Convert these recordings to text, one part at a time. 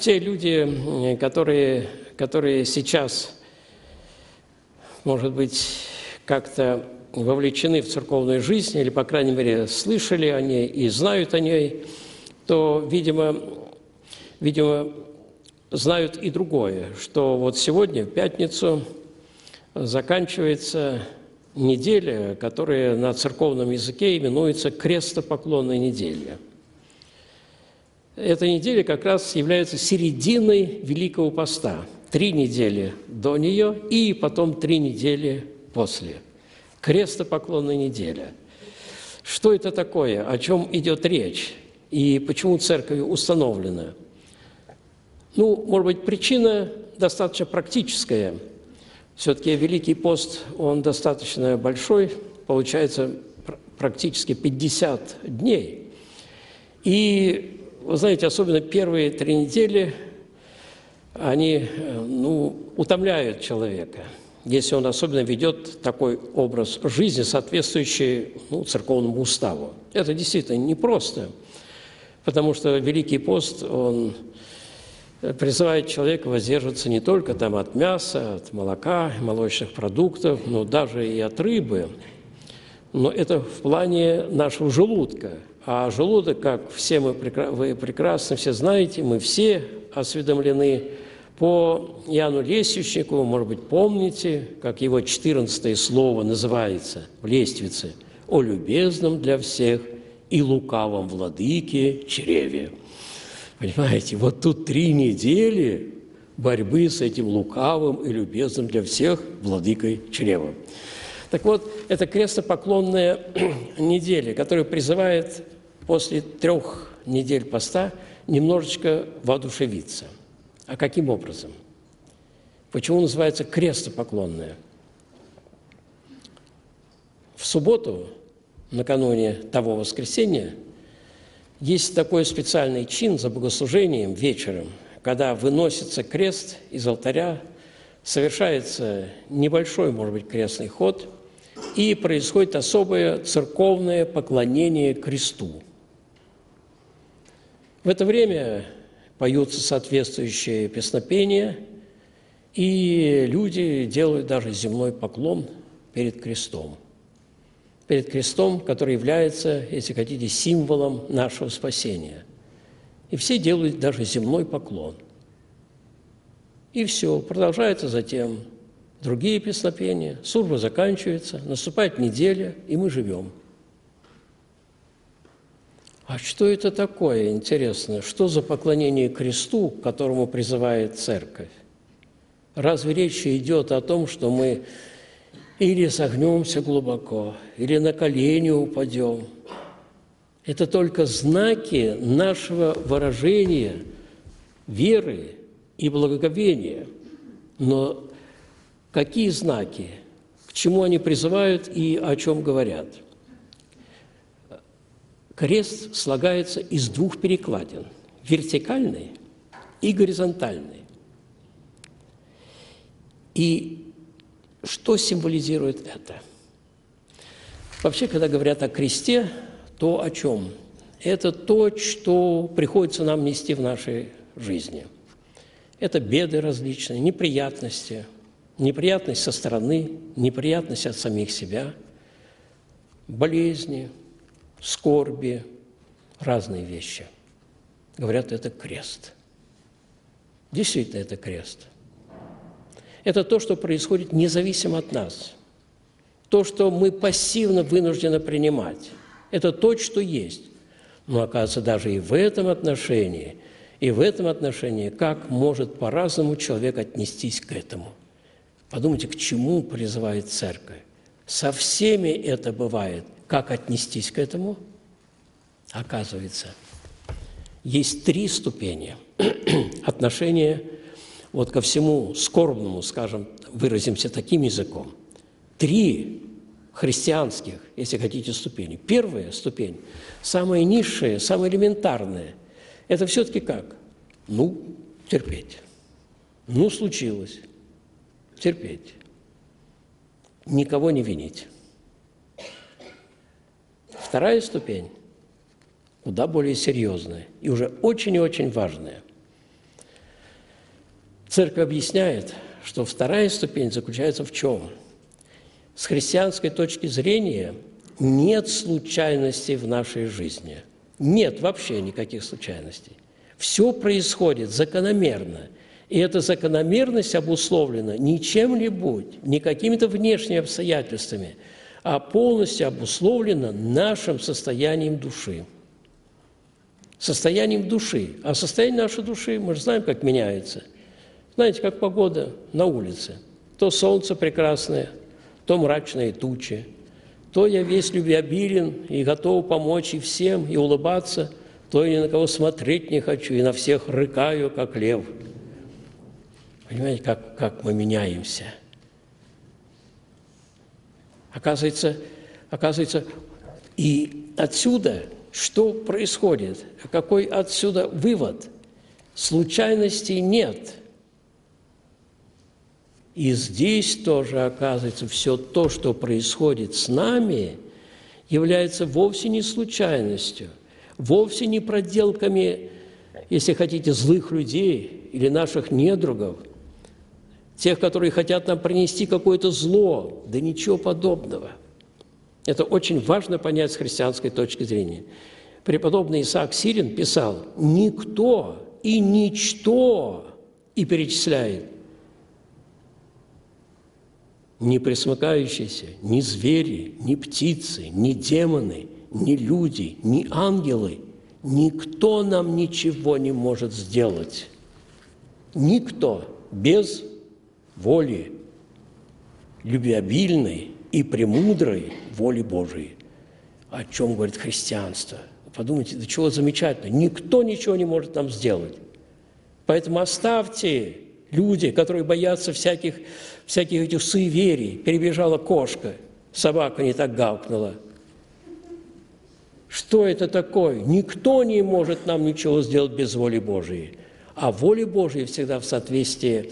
Те люди, которые сейчас, может быть, как-то вовлечены в церковную жизнь, или, по крайней мере, слышали о ней и знают о ней, то, видимо, знают и другое, что вот сегодня, в пятницу, заканчивается неделя, которая на церковном языке именуется крестопоклонная неделя. Эта неделя как раз является серединой Великого Поста. 3 недели до нее и потом 3 недели после. Крестопоклонная неделя. Что это такое? О чем идет речь? И почему церковью установлено? Может быть, причина достаточно практическая. Все-таки Великий пост, он достаточно большой, получается практически 50 дней. И, вы знаете, особенно первые 3 недели, они утомляют человека, если он особенно ведет такой образ жизни, соответствующий церковному уставу. Это действительно непросто, потому что Великий пост, он призывает человека воздерживаться не только от мяса, от молока, молочных продуктов, но даже и от рыбы. Но это в плане нашего желудка. А желудок, как вы прекрасно все знаете, мы все осведомлены по Иоанну Лествичнику, может быть, помните, как его 14 слово называется в лествице: «О любезном для всех и лукавом владыке чреве». Понимаете, вот тут 3 недели борьбы с этим лукавым и любезным для всех владыкой чревом. Так вот, это крестопоклонная неделя, которая призывает после 3 недель поста немножечко воодушевиться. А каким образом? Почему называется крестопоклонная? В субботу, накануне того воскресенья, есть такой специальный чин за богослужением вечером, когда выносится крест из алтаря, совершается небольшой, может быть, крестный ход, и происходит особое церковное поклонение кресту. В это время поются соответствующие песнопения, и люди делают даже земной поклон перед крестом. Перед крестом, который является, если хотите, символом нашего спасения. И все делают даже земной поклон. И все, продолжается затем другие песнопения, служба заканчивается, наступает неделя, и мы живем. А что это такое, интересно? Что за поклонение кресту, к которому призывает церковь? Разве речь идет о том, что мы или согнемся глубоко, или на колени упадем? Это только знаки нашего выражения веры и благоговения. Но какие знаки, к чему они призывают и о чем говорят? Крест слагается из 2 перекладин – вертикальной и горизонтальной. И что символизирует это? Вообще, когда говорят о кресте, то о чем? Это то, что приходится нам нести в нашей жизни. Это беды различные, неприятности, неприятность со стороны, неприятность от самих себя, болезни, скорби, разные вещи. Говорят, это крест. Действительно, это крест. Это то, что происходит независимо от нас. То, что мы пассивно вынуждены принимать. Это то, что есть. Но, оказывается, даже и в этом отношении, как может по-разному человек отнестись к этому. Подумайте, к чему призывает церковь. Со всеми это бывает. Как отнестись к этому? Оказывается, есть 3 ступени отношения ко всему скорбному, скажем, выразимся таким языком. 3 христианских, если хотите, ступени. Первая ступень, самая низшая, самая элементарная, это все-таки как? Терпеть. Случилось. Терпеть. Никого не винить. Вторая ступень куда более серьезная и уже очень и очень важная. Церковь объясняет, что вторая ступень заключается в чем? С христианской точки зрения нет случайностей в нашей жизни. Нет вообще никаких случайностей. Все происходит закономерно. И эта закономерность обусловлена не чем-нибудь, не какими-то внешними обстоятельствами, а полностью обусловлена нашим состоянием души. Состоянием души. А состояние нашей души, мы же знаем, как меняется. Знаете, как погода на улице. То солнце прекрасное, то мрачные тучи, то я весь любвеобилен и готов помочь и всем, и улыбаться, то я ни на кого смотреть не хочу, и на всех рыкаю, как лев. Понимаете, как мы меняемся? Оказывается, и отсюда что происходит? Какой отсюда вывод? Случайностей нет. И здесь тоже, оказывается, все то, что происходит с нами, является вовсе не случайностью, вовсе не проделками, если хотите, злых людей или наших недругов, тех, которые хотят нам принести какое-то зло, да ничего подобного. Это очень важно понять с христианской точки зрения. Преподобный Исаак Сирин писал: «Никто и ничто», и перечисляет, ни пресмыкающиеся, ни звери, ни птицы, ни демоны, ни люди, ни ангелы, никто нам ничего не может сделать. Никто без воли любвеобильной и премудрой воли Божией. О чем говорит христианство? Подумайте, до чего замечательно. Никто ничего не может нам сделать. Поэтому оставьте, люди, которые боятся всяких этих суеверий. Перебежала кошка, собака не так гавкнула. Что это такое? Никто не может нам ничего сделать без воли Божией. А воля Божия всегда в соответствии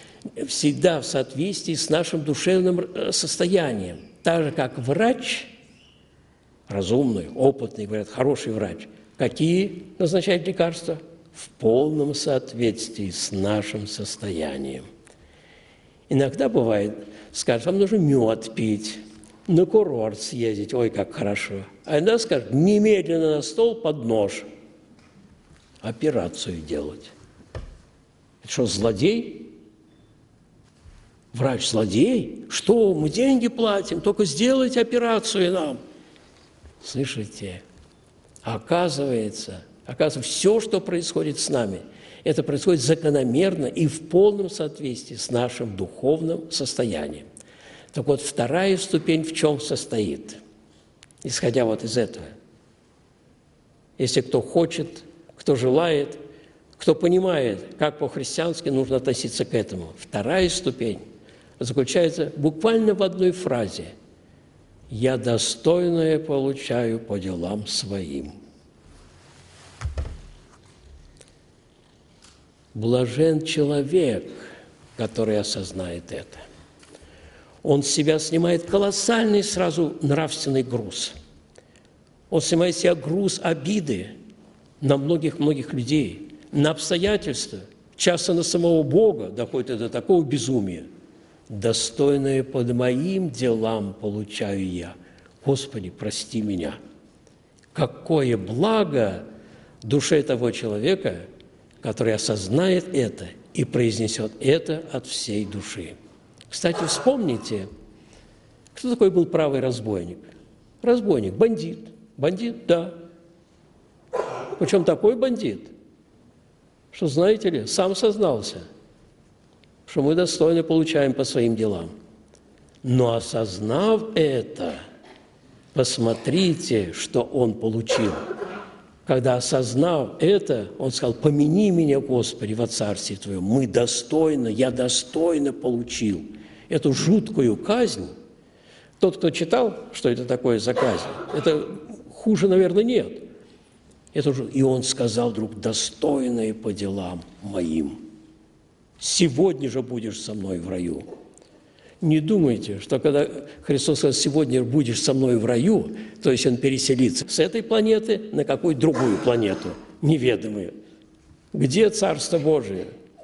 с нашим душевным состоянием. Так же, как врач, разумный, опытный, говорят, хороший врач, какие назначает лекарства? В полном соответствии с нашим состоянием. Иногда бывает, скажут, вам нужно мед пить, на курорт съездить, ой, как хорошо. А иногда скажут, немедленно на стол под нож операцию делать. Это что, злодей? Врач злодей? Что, мы деньги платим, только сделайте операцию нам. Слышите? Оказывается, все, что происходит с нами, это происходит закономерно и в полном соответствии с нашим духовным состоянием. Так вот, вторая ступень в чем состоит? Исходя вот из этого. Если кто хочет, кто желает, кто понимает, как по-христиански нужно относиться к этому. Вторая ступень заключается буквально в одной фразе. «Я достойное получаю по делам своим». Блажен человек, который осознает это. Он с себя снимает колоссальный сразу нравственный груз. Он снимает с себя груз обиды на многих-многих людей, на обстоятельства, часто на самого Бога, доходит до такого безумия. «Достойное под моим делам получаю я. Господи, прости меня». Какое благо душе того человека, который осознает это и произнесет это от всей души. Кстати, вспомните, кто такой был правый разбойник? Разбойник, бандит. Бандит, да. Причем такой бандит, что, знаете ли, сам сознался, что мы достойно получаем по своим делам. Но осознав это, посмотрите, что он получил. Когда, осознав это, он сказал: «Помяни меня, Господи, во Царстве Твоем». Я достойно получил эту жуткую казнь. Тот, кто читал, что это такое за казнь, это хуже, наверное, нет. И он сказал вдруг: «Достойное по делам моим. Сегодня же будешь со мной в раю». Не думайте, что когда Христос сказал: «Сегодня будешь со мной в раю», то есть Он переселится с этой планеты на какую-то другую планету, неведомую. Где Царство Божие?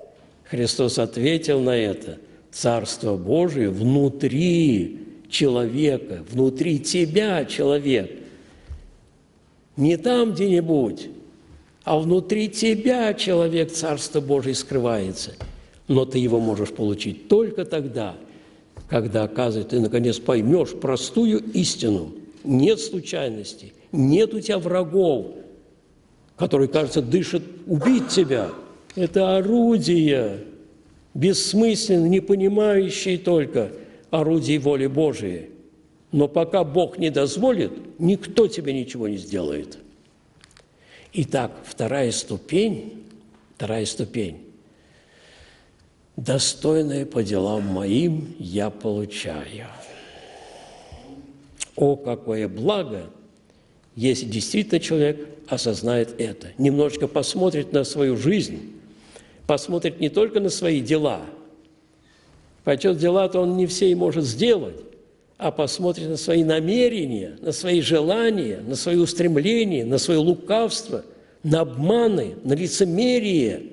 Христос ответил на это: Царство Божие внутри человека, внутри тебя, человек. Не там где-нибудь, а внутри тебя, человек, Царство Божие скрывается. Но ты его можешь получить только тогда, когда, оказывается, ты, наконец, поймешь простую истину. Нет случайностей, нет у тебя врагов, которые, кажется, дышат убить тебя. Это орудия, бессмысленные, не понимающие только орудий воли Божией. Но пока Бог не дозволит, никто тебе ничего не сделает. Итак, вторая ступень, достойное по делам моим я получаю. О, какое благо, если действительно человек осознает это, немножечко посмотрит на свою жизнь, посмотрит не только на свои дела, причем дела-то он не все и может сделать, а посмотрит на свои намерения, на свои желания, на свои устремления, на свое лукавство, на обманы, на лицемерие.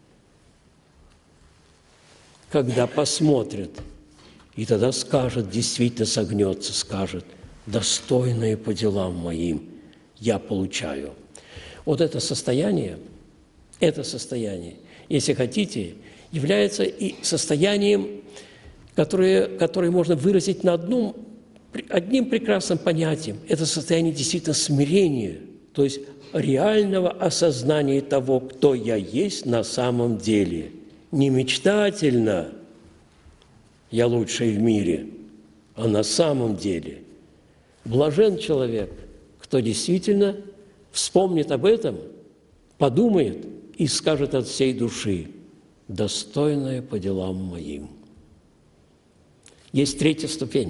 Когда посмотрит, и тогда скажет, действительно согнется, скажет: достойное по делам моим я получаю. Вот это состояние, если хотите, является и состоянием, которое можно выразить на одним прекрасным понятием. Это состояние действительно смирения, то есть реального осознания того, кто я есть на самом деле. Не мечтательно «я лучший в мире», а на самом деле. Блажен человек, кто действительно вспомнит об этом, подумает и скажет от всей души: «Достойное по делам моим». Есть третья ступень,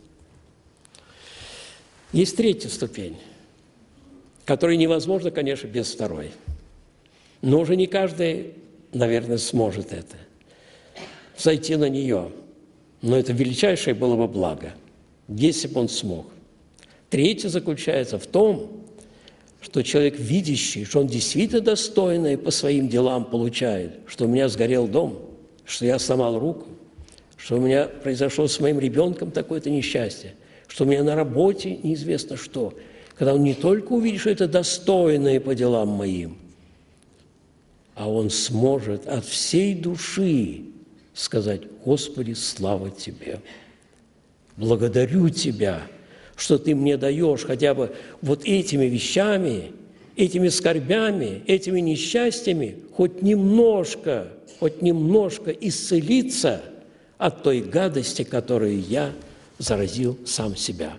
которая невозможна, конечно, без второй. Но уже не каждый, наверное, сможет это, зайти на нее. Но это величайшее было бы благо, если бы он смог. Третье заключается в том, что человек, видящий, что он действительно достойное по своим делам получает, что у меня сгорел дом, что я сломал руку, что у меня произошло с моим ребенком такое-то несчастье, что у меня на работе неизвестно что. Когда он не только увидит, что это достойное по делам моим, а он сможет от всей души сказать: «Господи, слава Тебе! Благодарю Тебя, что Ты мне даешь хотя бы вот этими вещами, этими скорбями, этими несчастьями хоть немножко исцелиться от той гадости, которую я заразил сам себя».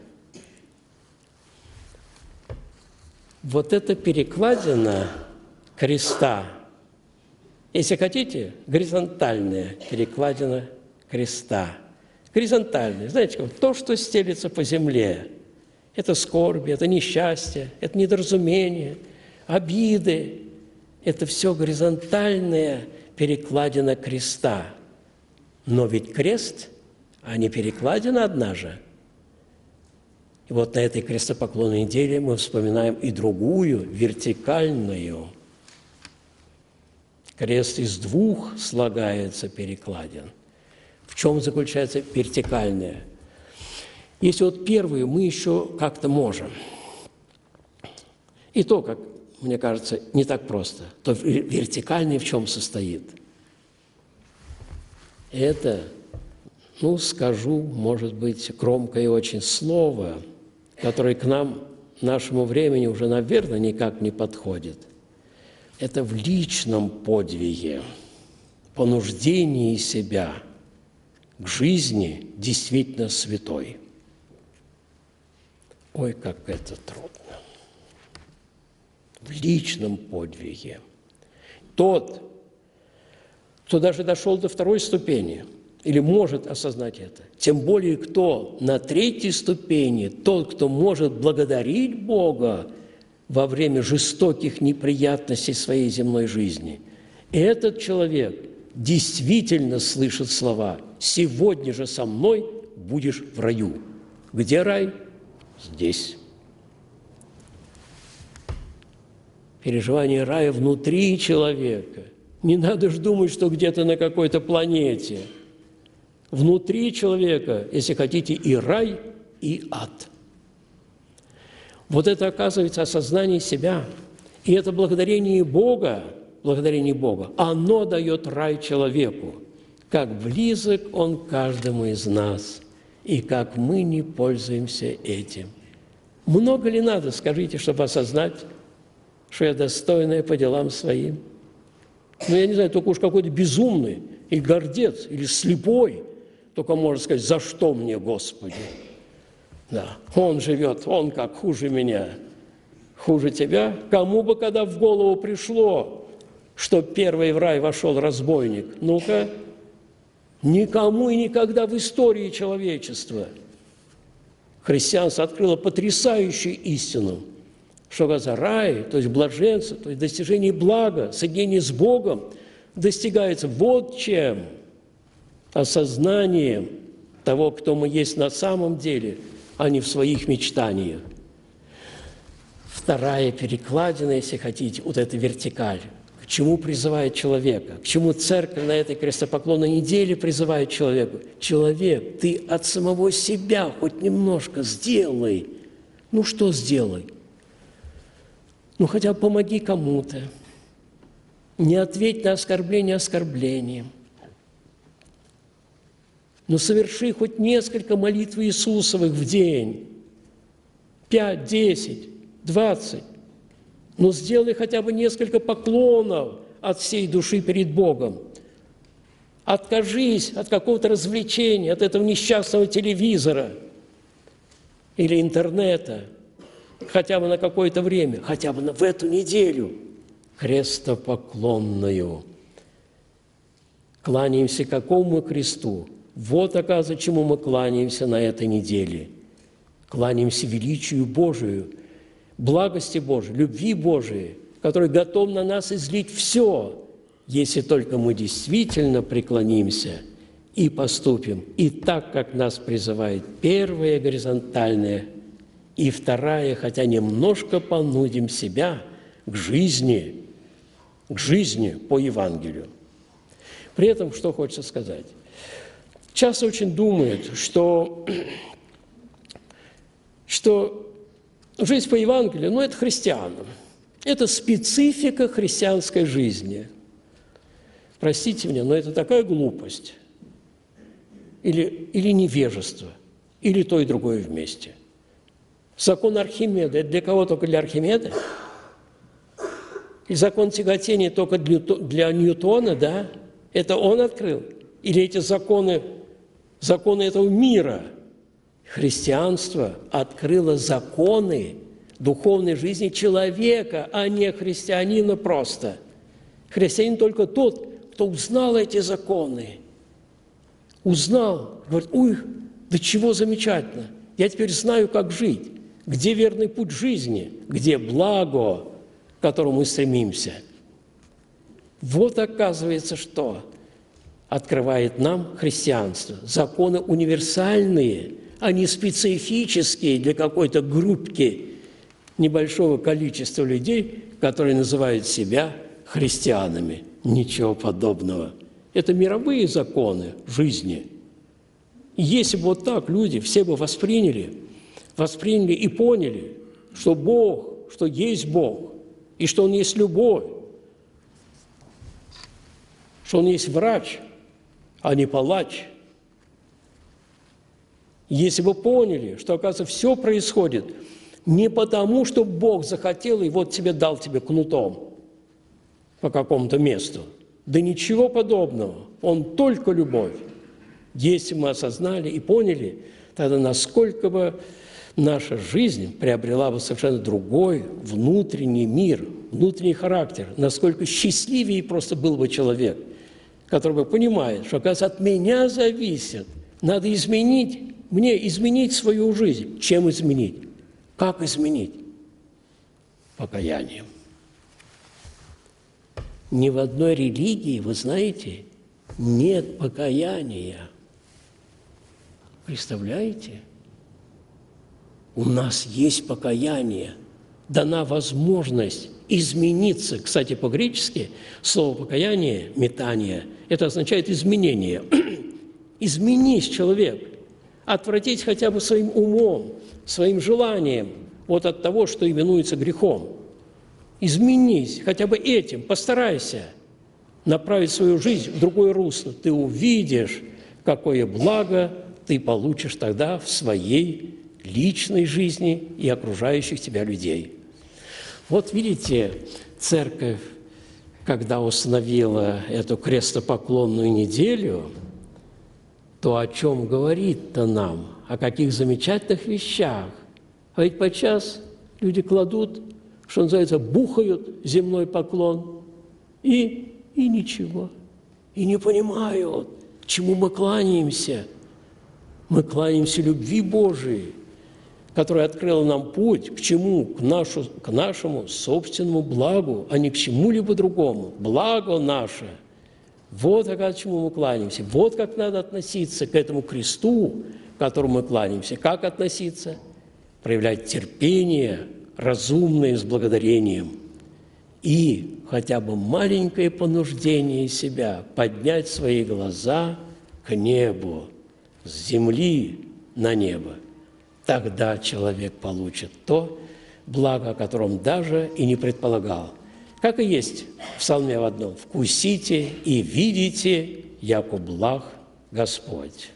Вот эта перекладина креста, если хотите, горизонтальная перекладина креста. Горизонтальная, знаете, как то, что стелется по земле. Это скорби, это несчастье, это недоразумение, обиды. Это все горизонтальная перекладина креста. Но ведь крест, а не перекладина одна же. И вот на этой крестопоклонной неделе мы вспоминаем и другую, вертикальную. Крест из двух слагается перекладин. В чем заключается вертикальная? Если вот первую мы еще как-то можем, и то, как мне кажется, не так просто, то вертикальный в чем состоит? Это, скажу, может быть, громкое очень слово, которое к нам, нашему времени уже, наверное, никак не подходит. Это в личном подвиге, понуждении себя к жизни действительно святой. Ой, как это трудно. В личном подвиге. Тот, кто даже дошел до второй ступени или может осознать это, тем более кто на третьей ступени, тот, кто может благодарить Бога во время жестоких неприятностей своей земной жизни, этот человек действительно слышит слова: «Сегодня же со мной будешь в раю». Где рай? Здесь. Переживание рая внутри человека. Не надо же думать, что где-то на какой-то планете. Внутри человека, если хотите, и рай, и ад. Вот это, оказывается, осознание себя. И это благодарение Бога, оно дает рай человеку. Как близок Он каждому из нас, и как мы не пользуемся этим. Много ли надо, скажите, чтобы осознать, что я достойная по делам своим? Ну, я не знаю, только уж какой-то безумный, или гордец, или слепой, только может сказать, за что мне, Господи? Да, он живет, он как хуже меня, хуже тебя. Кому бы когда в голову пришло, что первый в рай вошел разбойник? Ну-ка, никому и никогда в истории человечества. Христианство открыло потрясающую истину, что за рай, то есть блаженство, то есть достижение блага, соединение с Богом достигается вот чем – осознанием того, кто мы есть на самом деле, а не в своих мечтаниях. Вторая перекладина, если хотите, вот эта вертикаль. К чему призывает человека? К чему церковь на этой крестопоклонной неделе призывает человека? Человек, ты от самого себя хоть немножко сделай. Ну что сделай? Ну хотя бы помоги кому-то. Не ответь на оскорбление оскорблением. Но соверши хоть несколько молитв Иисусовых в день. 5, 10, 20. Но сделай хотя бы несколько поклонов от всей души перед Богом. Откажись от какого-то развлечения, от этого несчастного телевизора или интернета, хотя бы на какое-то время, хотя бы в эту неделю крестопоклонную. Кланяемся какому кресту? Вот, оказывается, чему мы кланяемся на этой неделе. Кланяемся величию Божию, благости Божией, любви Божией, который готов на нас излить все, если только мы действительно преклонимся и поступим и так, как нас призывает первая горизонтальная, и вторая, хотя немножко понудим себя к жизни по Евангелию. При этом, что хочется сказать? Часто очень думают, что жизнь по Евангелию, это христианам. Это специфика христианской жизни. Простите меня, но это такая глупость. Или невежество, или то и другое вместе. Закон Архимеда – это для кого? Только для Архимеда? И закон тяготения только для Ньютона, да? Это он открыл? Или эти законы этого мира? Христианство открыло законы духовной жизни человека, а не христианина просто. Христианин только тот, кто узнал эти законы. Узнал, говорит, да чего замечательно, я теперь знаю, как жить, где верный путь жизни, где благо, к которому мы стремимся. Вот оказывается, что открывает нам христианство. Законы универсальные, а не специфические для какой-то группки небольшого количества людей, которые называют себя христианами. Ничего подобного. Это мировые законы жизни. И если бы вот так люди все бы восприняли и поняли, что Бог, что есть Бог, и что Он есть любовь, что Он есть врач, а не палач. Если бы поняли, что, оказывается, все происходит не потому, что Бог захотел и вот тебе дал тебе кнутом по какому-то месту. Да ничего подобного. Он только любовь. Если мы осознали и поняли, тогда насколько бы наша жизнь приобрела бы совершенно другой внутренний мир, внутренний характер, насколько счастливее просто был бы человек, который бы понимает, что, оказывается, от меня зависит. Надо изменить свою жизнь. Чем изменить? Как изменить? Покаянием. Ни в одной религии, вы знаете, нет покаяния. Представляете? У нас есть покаяние. Дана возможность измениться. Кстати, по-гречески слово «покаяние», «метание» – это означает изменение. Изменись, человек, отвратить хотя бы своим умом, своим желанием вот от того, что именуется грехом. Изменись хотя бы этим, постарайся направить свою жизнь в другое русло. Ты увидишь, какое благо ты получишь тогда в своей личной жизни и окружающих тебя людей. Вот видите, церковь, когда установила эту крестопоклонную неделю, то о чем говорит-то нам? О каких замечательных вещах? А ведь подчас люди кладут, что называется, бухают земной поклон и ничего, и не понимают, к чему мы кланяемся. Мы кланяемся любви Божией, которая открыла нам путь к чему? К нашему собственному благу, а не к чему-либо другому. Благо наше. Вот к чему мы кланяемся. Вот как надо относиться к этому кресту, к которому мы кланяемся. Как относиться? Проявлять терпение, разумное, с благодарением. И хотя бы маленькое понуждение себя поднять свои глаза к небу, с земли на небо. Тогда человек получит то благо, о котором даже и не предполагал. Как и есть в Псалме в одном: «Вкусите и видите, яко благ Господь».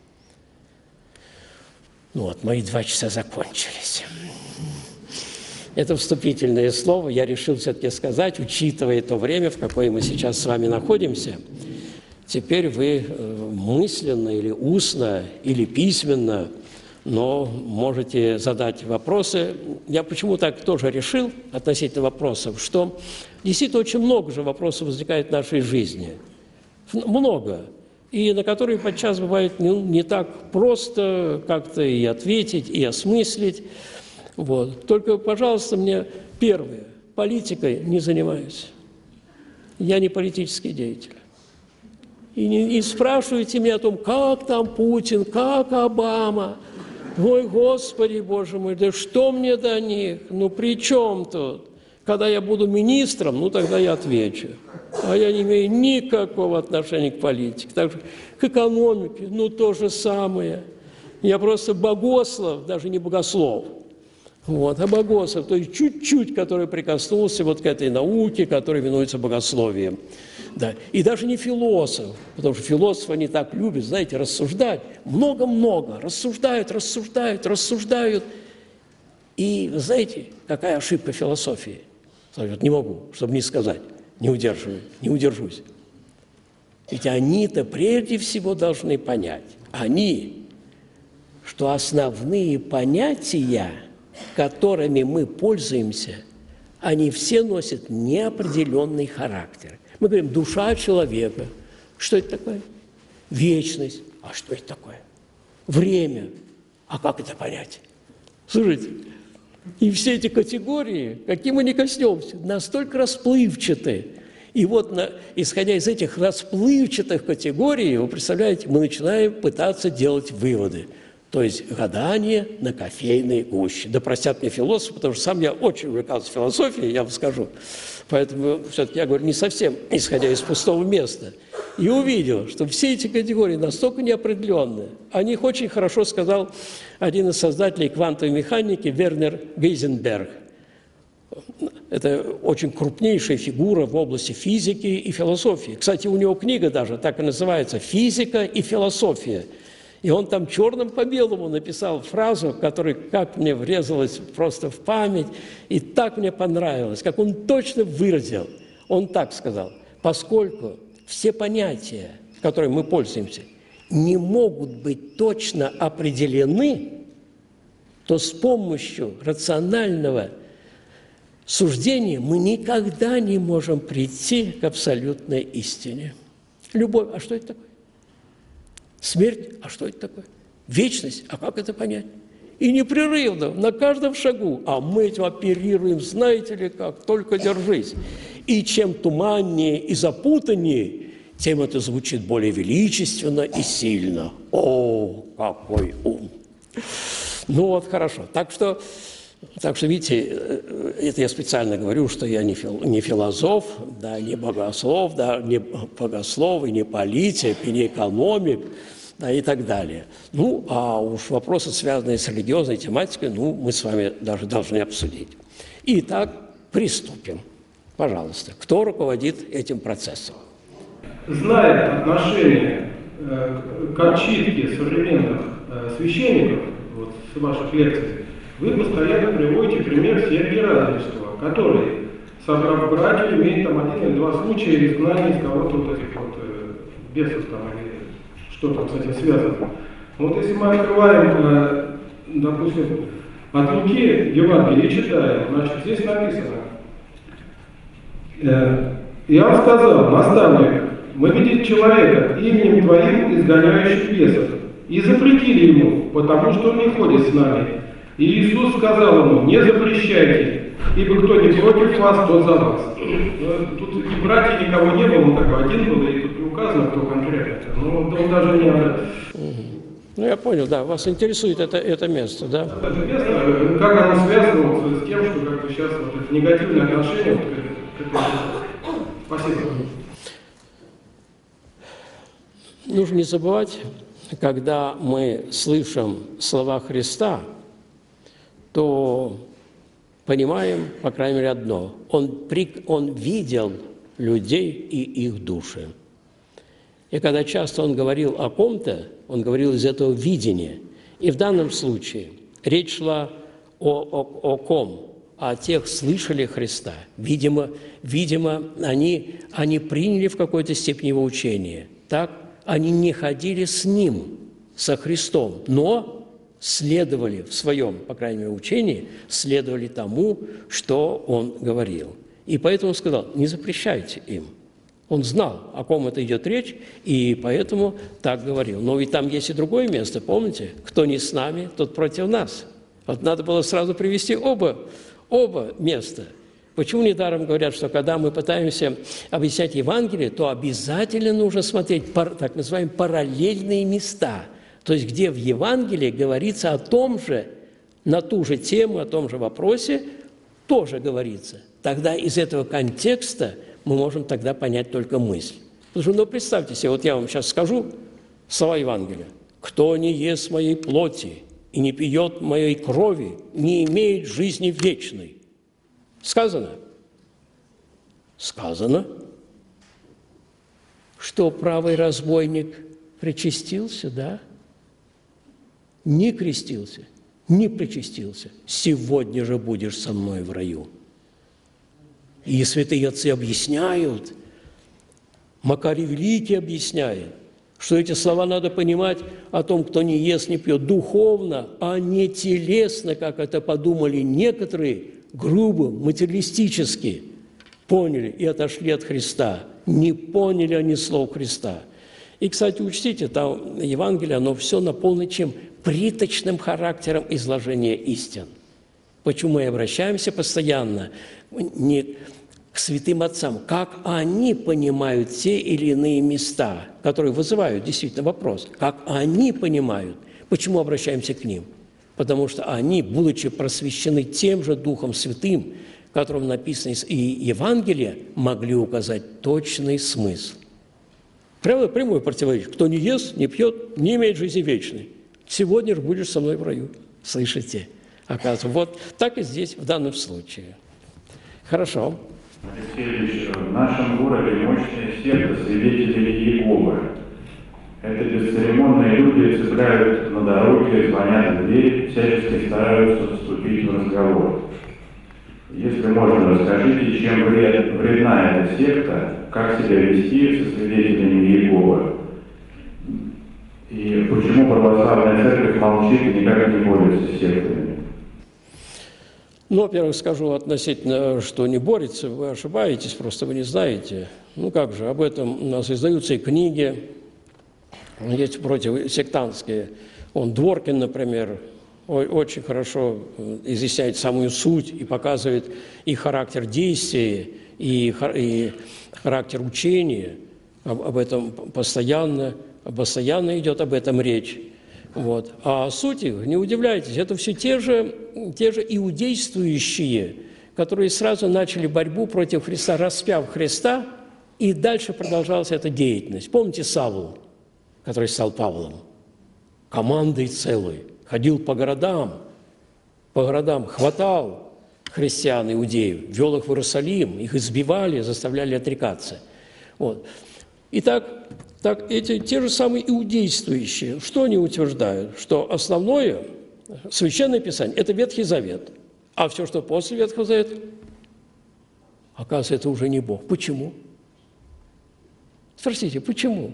Ну вот, мои 2 часа закончились. Это вступительное слово я решил все-таки сказать, учитывая то время, в какое мы сейчас с вами находимся. Теперь вы мысленно или устно, или письменно, но можете задать вопросы. Я почему так тоже решил относительно вопросов, что действительно очень много же вопросов возникает в нашей жизни. Много. И на которые подчас бывает не так просто как-то и ответить, и осмыслить. Вот. Только, пожалуйста, мне первое. Политикой не занимаюсь. Я не политический деятель. И не спрашивайте меня о том, как там Путин, как Обама. Ой, Господи, Боже мой, да что мне до них? Ну, при чем тут? Когда я буду министром, ну, тогда я отвечу. А я не имею никакого отношения к политике. Так же, к экономике, ну, то же самое. Я просто богослов, даже не богослов. Вот, а богослов, то есть чуть-чуть, который прикоснулся вот к этой науке, которая именуется богословием. Да. И даже не философ, потому что философы они так любят, знаете, рассуждать. Много-много. Рассуждают. И знаете, какая ошибка философии? Вот не могу, чтобы не сказать, не удержусь. Ведь они-то прежде всего должны понять, что основные понятия, которыми мы пользуемся, они все носят неопределенный характер. Мы говорим «душа человека». Что это такое? Вечность. А что это такое? Время. А как это понять? Слушайте, и все эти категории, какие мы ни коснемся, настолько расплывчаты. И вот, исходя из этих расплывчатых категорий, вы представляете, мы начинаем пытаться делать выводы. То есть гадание на кофейной гуще. Да простят мне философы, потому что сам я очень увлекался философией, я вам скажу. Поэтому все-таки я говорю не совсем, исходя из пустого места. И увидел, что все эти категории настолько неопределенные. О них очень хорошо сказал один из создателей квантовой механики Вернер Гейзенберг. Это очень крупнейшая фигура в области физики и философии. Кстати, у него книга даже так и называется «Физика и философия». И он там черным по белому написал фразу, которая как мне врезалась просто в память, и так мне понравилось, как он точно выразил. Он так сказал: поскольку все понятия, которыми мы пользуемся, не могут быть точно определены, то с помощью рационального суждения мы никогда не можем прийти к абсолютной истине. Любовь, а что это такое? Смерть, а что это такое? Вечность, а как это понять? И непрерывно, на каждом шагу. А мы этим оперируем, знаете ли как, только держись. И чем туманнее и запутаннее, тем это звучит более величественно и сильно. О, какой ум! Ну вот, хорошо. Так что Так что, видите, это я специально говорю, что я не философ, да, не богослов, да, не богослов, и не политик, и не экономик, да, и так далее. Ну, а уж вопросы, связанные с религиозной тематикой, ну, мы с вами даже должны обсудить. Итак, приступим. Пожалуйста, кто руководит этим процессом? Зная отношение к отчитке современных священников, вот с ваших лекций, вы постоянно приводите пример Сергия Радонежского, который, собрав братью, имеет там 1 или 2 случая изгнания из кого-то вот этих вот бесов там, или что там с этим связано. Вот если мы открываем, допустим, от Луки Евангелие и читаем, значит, здесь написано: «Иоанн сказал: наставник, мы видели человека именем Твоим изгоняющих бесов, и запретили ему, потому что он не ходит с нами. И Иисус сказал ему: не запрещайте, ибо кто не против вас, тот за вас». Тут и братьев никого не было, он такой один был, и тут не указано, кто конкретно. Но он даже не... Ну, я понял, да, вас интересует это место, да? Это место, как оно связано с тем, что как бы сейчас вот это негативное отношение вот к этому. Спасибо. Нужно не забывать, когда мы слышим слова Христа, то понимаем, по крайней мере, одно. Он видел людей и их души. И когда часто он говорил о ком-то, он говорил из этого видения. И в данном случае речь шла о ком? О тех, слышали Христа. Видимо, они приняли в какой-то степени его учение. Так? Они не ходили с Ним, со Христом, но следовали в своем, по крайней мере, учении, следовали тому, что Он говорил. И поэтому он сказал: не запрещайте им. Он знал, о ком это идет речь, и поэтому так говорил. Но ведь там есть и другое место, помните? Кто не с нами, тот против нас. Вот надо было сразу привести оба места. Почему недаром говорят, что когда мы пытаемся объяснять Евангелие, то обязательно нужно смотреть так называемые параллельные места, то есть где в Евангелии говорится о том же, на ту же тему, о том же вопросе, тоже говорится. Тогда из этого контекста мы можем тогда понять только мысль. Потому что, представьте себе, вот я вам сейчас скажу слова Евангелия: «Кто не ест моей плоти и не пьет моей крови, не имеет жизни вечной». Сказано? Сказано. Что правый разбойник причастился, да? Не крестился, не причастился. Сегодня же будешь со мной в раю. И святые отцы объясняют, Макарий Великий объясняет, что эти слова надо понимать о том, кто не ест, не пьет, духовно, а не телесно, как это подумали некоторые, грубо, материалистически поняли и отошли от Христа. Не поняли они слов Христа. И, кстати, учтите, там Евангелие, оно все наполнено чем? Приточным характером изложения истин. Почему мы обращаемся постоянно не к святым отцам, как они понимают те или иные места, которые вызывают действительно вопрос, как они понимают, почему обращаемся к ним? Потому что они, будучи просвещены тем же Духом Святым, которым написано и Евангелие, могли указать точный смысл. Прямое противоречие. Кто не ест, не пьет, не имеет жизни вечной. Сегодня же будешь со мной в раю. Слышите? Оказывается, вот так и здесь, в данном случае. Хорошо. Алексей, в нашем городе мощная секта свидетелей Иеговы. Это бесцеремонные люди цепляют на дороге, звонят в дверь, всячески стараются вступить в разговор. Если можно, расскажите, чем вредна эта секта, как себя вести со свидетелями Иеговы, и почему православная церковь молчит и никак не борется с сектами? Ну, во-первых, скажу относительно, что не борется, вы ошибаетесь, просто вы не знаете. Ну как же, об этом у нас издаются и книги, есть противосектантские. Дворкин, например, очень хорошо изъясняет самую суть и показывает и характер действия, и характер учения. Об этом постоянно идет об этом речь. Вот. А суть их, не удивляйтесь, это все те же иудействующие, которые сразу начали борьбу против Христа, распяв Христа, и дальше продолжалась эта деятельность. Помните Савл, который стал Павлом? Командой целой. Ходил по городам, хватал христиан, иудеев, вел их в Иерусалим, их избивали, заставляли отрекаться. Вот. Итак, эти те же самые иудействующие, что они утверждают? Что основное Священное Писание – это Ветхий Завет, а все, что после Ветхого Завета, оказывается, это уже не Бог. Почему? Спросите, почему?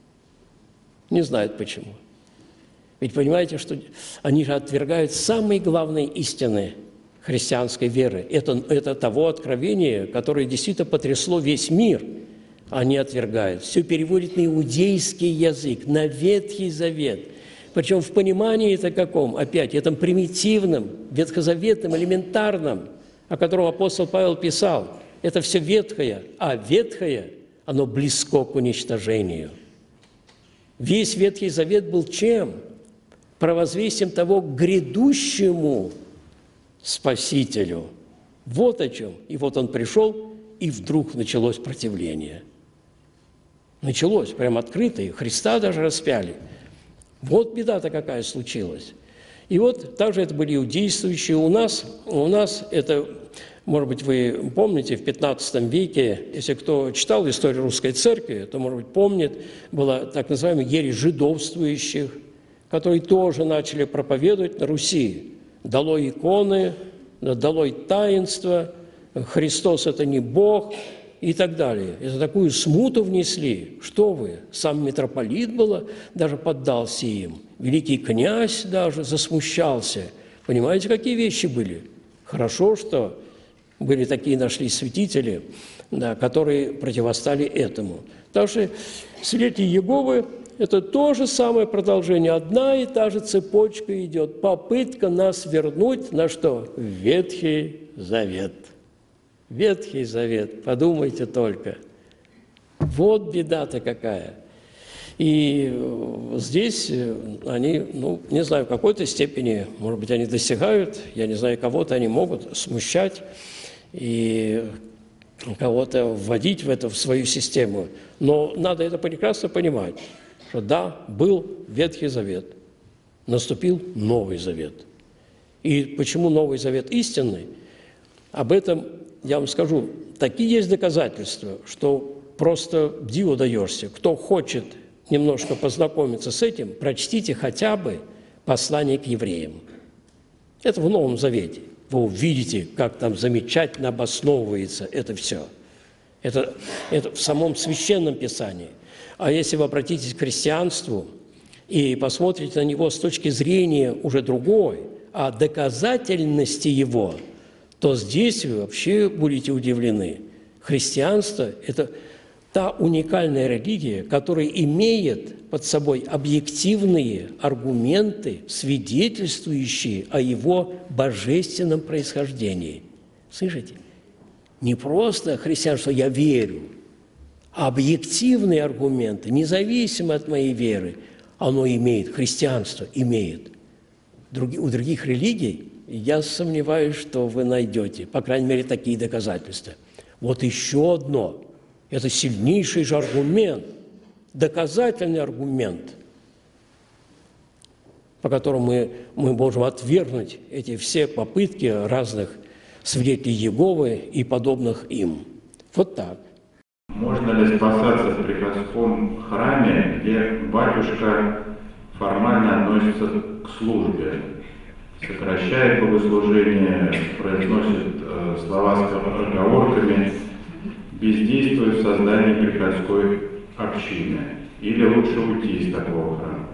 Не знают почему. Ведь понимаете, что они же отвергают самые главные истины христианской веры. Это того откровения, которое действительно потрясло весь мир. Они отвергают. Все переводят на иудейский язык, на Ветхий Завет. Причем в понимании-то каком? Опять, этом примитивном, ветхозаветном, элементарном, о котором апостол Павел писал. Это все ветхое, а ветхое, оно близко к уничтожению. Весь Ветхий Завет был чем? Провозвестием того грядущему Спасителю. Вот о чем. И вот он пришел, и вдруг началось противление. Началось прям открыто, и Христа даже распяли. Вот беда-то какая случилась. И вот также это были иудействующие. У нас это, может быть, вы помните, в XV веке, если кто читал историю русской церкви, то, может быть, помнит, была так называемая ересь жидовствующих, которые тоже начали проповедовать на Руси. Долой иконы, долой таинства, Христос – это не Бог и так далее. Это такую смуту внесли. Что вы, сам митрополит даже поддался им. Великий князь даже засмущался. Понимаете, какие вещи были? Хорошо, что были такие, нашли святители, да, которые противостали этому. Потому что свидетели Иеговы – это то же самое продолжение. Одна и та же цепочка идет. Попытка нас вернуть на что? Ветхий Завет. Ветхий Завет. Подумайте только. Вот беда-то какая. И здесь они, не знаю, в какой-то степени, может быть, они достигают, я не знаю, кого-то они могут смущать и кого-то вводить в свою систему. Но надо это прекрасно понимать, что да, был Ветхий Завет, наступил Новый Завет. И почему Новый Завет истинный? Об этом я вам скажу. Такие есть доказательства, что просто диву даешься. Кто хочет немножко познакомиться с этим, прочтите хотя бы послание к евреям. Это в Новом Завете. Вы увидите, как там замечательно обосновывается это все. Это в самом Священном Писании. А если вы обратитесь к христианству и посмотрите на него с точки зрения уже другой, о доказательности его, то здесь вы вообще будете удивлены. Христианство – это та уникальная религия, которая имеет под собой объективные аргументы, свидетельствующие о его божественном происхождении. Слышите? Не просто христианство «я верю», а объективные аргументы, независимо от моей веры, оно имеет, христианство имеет. У других религий я сомневаюсь, что вы найдете, по крайней мере, такие доказательства. Вот еще одно. Это сильнейший же аргумент, доказательный аргумент, по которому мы можем отвергнуть эти все попытки разных свидетелей Иеговы и подобных им. Вот так. Можно ли спасаться в приходском храме, где батюшка формально относится к службе, сокращает богослужение, произносит слова с оговорками, бездействует в создании приходской общины? Или лучше уйти из такого храма?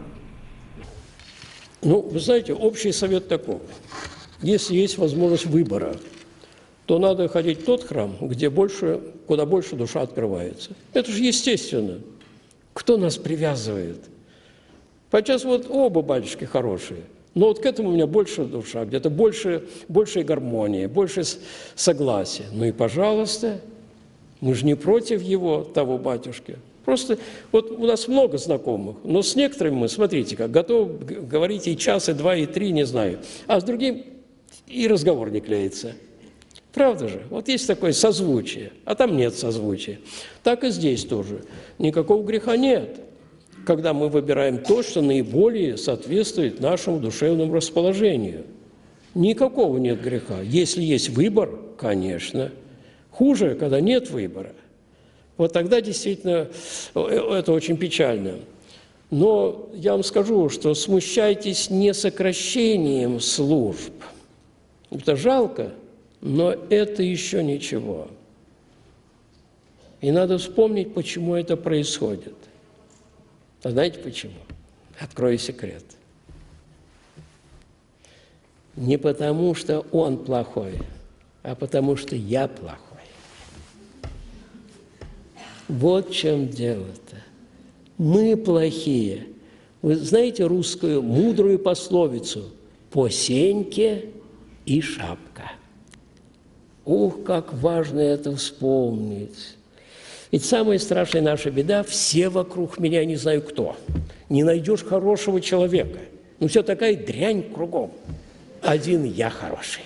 Вы знаете, общий совет такой. Если есть возможность выбора, то надо ходить в тот храм, куда больше душа открывается. Это же естественно. Кто нас привязывает? Сейчас оба батюшки хорошие, но к этому у меня больше душа, где-то больше гармонии, больше согласия. И пожалуйста, мы же не против того батюшки. Просто вот у нас много знакомых, но с некоторыми мы, смотрите, как готовы говорить и час, и два, и три, не знаю, а с другим и разговор не клеится. Правда же? Вот есть такое созвучие, а там нет созвучия. Так и здесь тоже. Никакого греха нет, когда мы выбираем то, что наиболее соответствует нашему душевному расположению. Никакого нет греха. Если есть выбор, конечно. Хуже, когда нет выбора. Вот тогда действительно это очень печально. Но я вам скажу, что смущайтесь не сокращением служб. Это жалко, но это еще ничего. И надо вспомнить, почему это происходит. А знаете почему? Открою секрет. Не потому, что он плохой, а потому, что я плохой. Вот в чем дело-то. Мы плохие. Вы знаете русскую мудрую пословицу «по сеньке и шапка». Ух, как важно это вспомнить. Ведь самая страшная наша беда – все вокруг меня, не знаю кто. Не найдешь хорошего человека. Ну, все такая дрянь кругом. Один я хороший.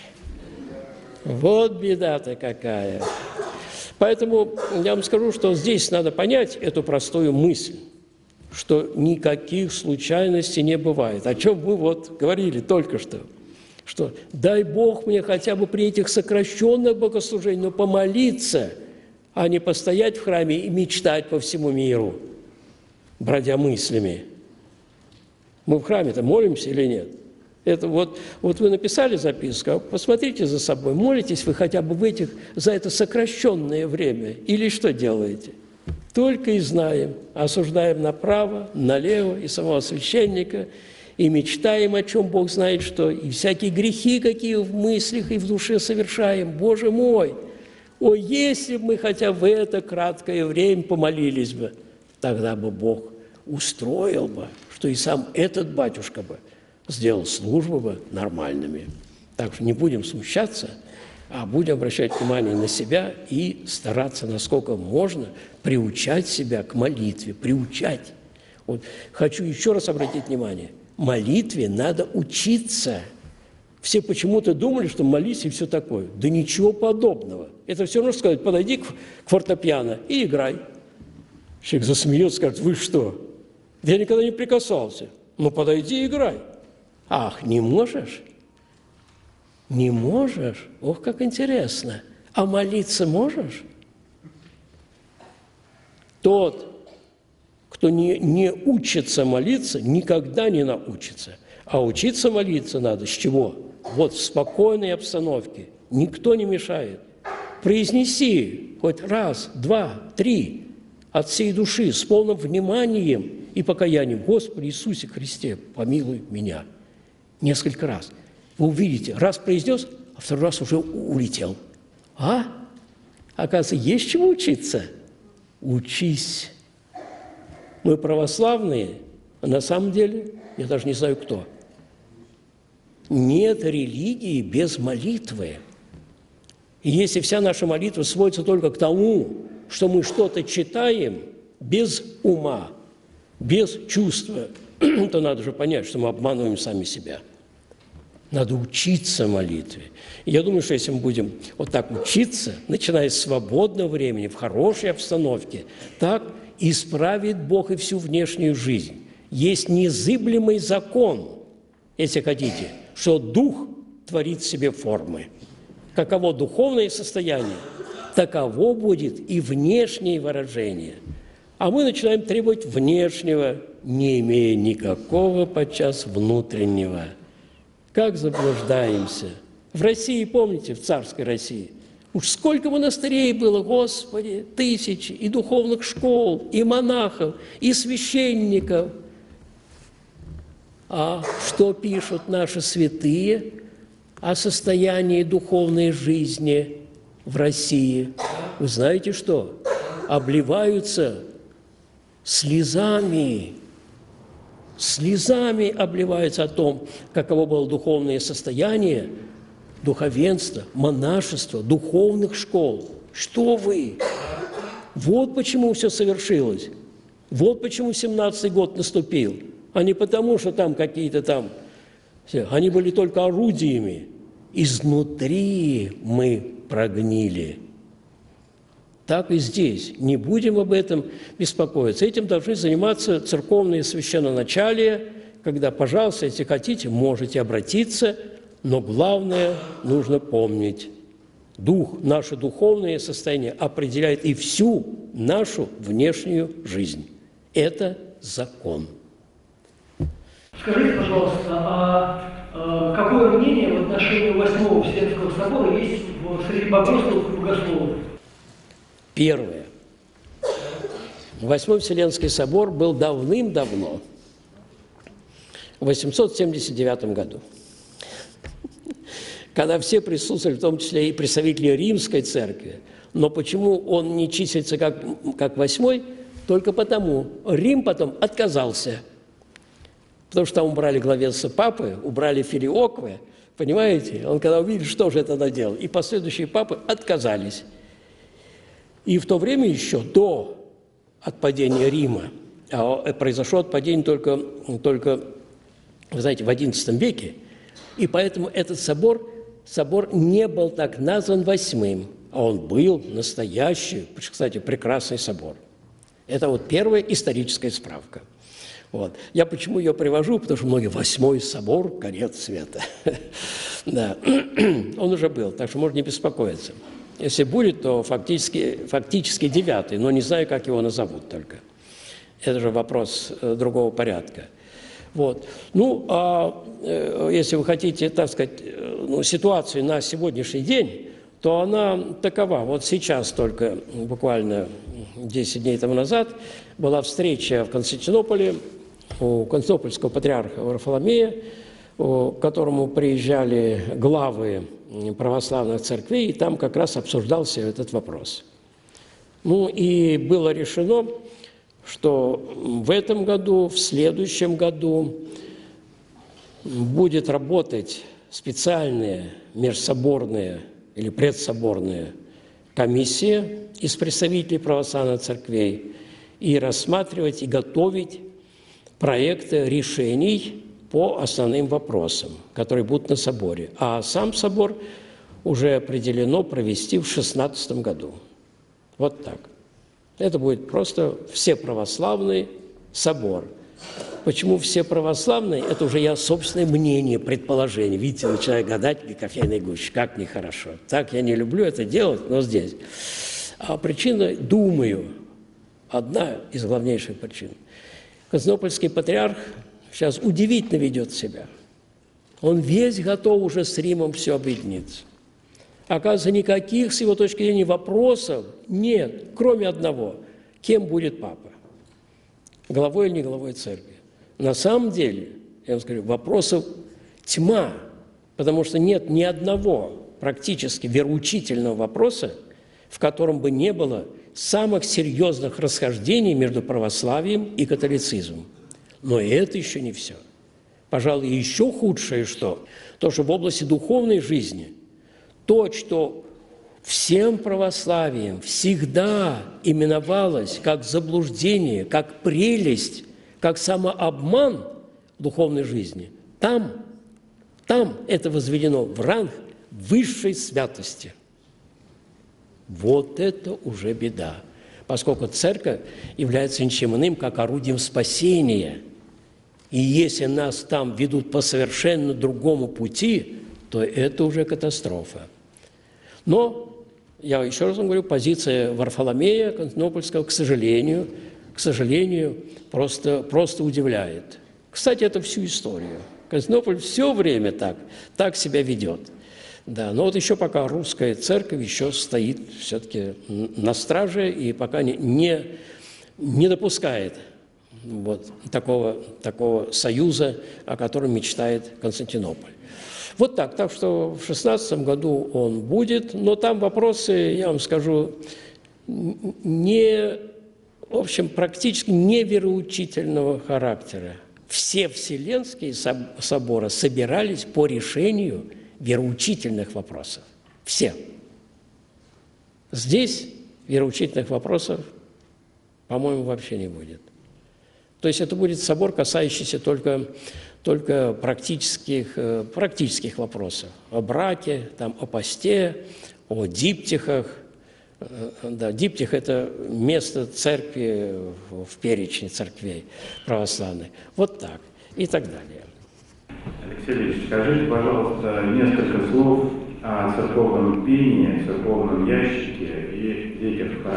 Вот беда-то какая. Поэтому я вам скажу, что здесь надо понять эту простую мысль, что никаких случайностей не бывает. О чем мы вот говорили только что дай Бог мне хотя бы при этих сокращенных богослужениях, но помолиться, а не постоять в храме и мечтать по всему миру, бродя мыслями. Мы в храме-то молимся или нет? Это вот вы написали записку, посмотрите за собой, молитесь вы хотя бы за это сокращенное время или что делаете? Только и знаем, осуждаем направо, налево и самого священника, и мечтаем, о чем Бог знает что, и всякие грехи, какие в мыслях и в душе совершаем. Боже мой! О, если бы мы хотя бы в это краткое время помолились бы, тогда бы Бог устроил бы, что и сам этот батюшка бы сделал службы бы нормальными. Так что не будем смущаться, а будем обращать внимание на себя и стараться, насколько можно, приучать себя к молитве, приучать. Вот хочу еще раз обратить внимание, молитве надо учиться. Все почему-то думали, что молись и все такое. Да ничего подобного. Это все равно сказать, подойди к фортепиано и играй. Человек засмеется, скажет, вы что? Я никогда не прикасался. Ну, подойди и играй. Ах, не можешь? Не можешь? Ох, как интересно. А молиться можешь? Тот, кто не учится молиться, никогда не научится. А учиться молиться надо с чего? Вот в спокойной обстановке. Никто не мешает. Произнеси хоть раз, два, три от всей души с полным вниманием и покаянием. Господи Иисусе Христе, помилуй меня. Несколько раз. Вы увидите, раз произнес, а второй раз уже улетел. Оказывается, есть чему учиться? Учись. Мы православные, а на самом деле, я даже не знаю кто. Нет религии без молитвы. И если вся наша молитва сводится только к тому, что мы что-то читаем без ума, без чувства, то надо же понять, что мы обманываем сами себя. Надо учиться молитве. И я думаю, что если мы будем вот так учиться, начиная с свободного времени, в хорошей обстановке, так исправит Бог и всю внешнюю жизнь. Есть незыблемый закон, если хотите, что Дух творит в себе формы. Каково духовное состояние, таково будет и внешнее выражение. А мы начинаем требовать внешнего, не имея никакого подчас внутреннего. Как заблуждаемся. В России, помните, в царской России, уж сколько монастырей было, Господи, тысячи, и духовных школ, и монахов, и священников. А что пишут наши святые о состоянии духовной жизни в России? Вы знаете что? Обливаются слезами обливаются о том, каково было духовное состояние духовенства, монашества, духовных школ. Что вы? Вот почему все совершилось. Вот почему 17-й год наступил, а не потому, что там какие-то там... Они были только орудиями. Изнутри мы прогнили. Так и здесь. Не будем об этом беспокоиться. Этим должны заниматься церковные священноначалия, когда, пожалуйста, если хотите, можете обратиться, но главное нужно помнить. Дух, наше духовное состояние определяет и всю нашу внешнюю жизнь. Это закон. Скажите, пожалуйста, а какое мнение в отношении 8-го Вселенского собора есть среди богословов и богословов? Первое. Восьмой Вселенский собор был давным-давно, в 879 году, когда все присутствовали, в том числе и представители Римской церкви. Но почему он не числится как восьмой? Только потому. Рим потом отказался. Потому что там убрали главенство папы, убрали филиоквы, понимаете? Он когда увидел, что же это наделал, и последующие папы отказались. И в то время еще, до отпадения Рима, а произошло отпадение только, вы знаете, в XI веке, и поэтому этот собор не был так назван восьмым, а он был настоящий, кстати, прекрасный собор. Это вот первая историческая справка. Вот. Я почему ее привожу? Потому что многие восьмой собор, конец света. Да. Он уже был, так что можно не беспокоиться. Если будет, то фактически девятый, но не знаю, как его назовут только. Это же вопрос другого порядка. Вот. Ну, а если вы хотите, так сказать, ситуацию на сегодняшний день, то она такова. Вот сейчас только, буквально 10 дней тому назад, была встреча в Константинополе у константинопольского патриарха Варфоломея, к которому приезжали главы православных церквей, и там как раз обсуждался этот вопрос. Ну и было решено, что в этом году, в следующем году будет работать специальная межсоборная или предсоборная комиссия из представителей православных церквей и рассматривать и готовить проекты решений по основным вопросам, которые будут на соборе. А сам собор уже определено провести в 2016 году. Вот так. Это будет просто всеправославный собор. Почему все православные? Это уже я собственное мнение, предположение. Видите, начинаю гадать, как кофейной гуще, как нехорошо. Так я не люблю это делать, но здесь. А причина, думаю, одна из главнейших причин. Константинопольский патриарх сейчас удивительно ведет себя. Он весь готов уже с Римом все объединиться. Оказывается, никаких, с его точки зрения, вопросов нет, кроме одного. Кем будет папа? Главой или не главой церкви? На самом деле, я вам скажу, вопросов тьма, потому что нет ни одного практически вероучительного вопроса, в котором бы не было самых серьезных расхождений между православием и католицизмом. Но и это еще не все. Пожалуй, еще худшее что? То, что в области духовной жизни то, что всем православием всегда именовалось как заблуждение, как прелесть, как самообман духовной жизни, там это возведено в ранг высшей святости. Вот это уже беда, поскольку церковь является ничем иным, как орудием спасения. И если нас там ведут по совершенно другому пути, то это уже катастрофа. Но, я еще раз вам говорю, позиция Варфоломея Константинопольского, к сожалению, просто удивляет. Кстати, это всю историю. Константинополь все время так себя ведет. Да, но вот еще пока русская церковь еще стоит все-таки на страже и пока не допускает вот такого союза, о котором мечтает Константинополь. Вот так. Так что в 2016 году он будет, но там вопросы, я вам скажу, практически не вероучительного характера. Все вселенские соборы собирались по решению вероучительных вопросов. Все. Здесь вероучительных вопросов, по-моему, вообще не будет. То есть это будет собор, касающийся только практических вопросов. О браке, там, о посте, о диптихах. Да, диптих – это место церкви в перечне церквей православных. Вот так и так далее. Алексей Ильич, скажите, пожалуйста, несколько слов о церковном пении, церковном ящике и детях в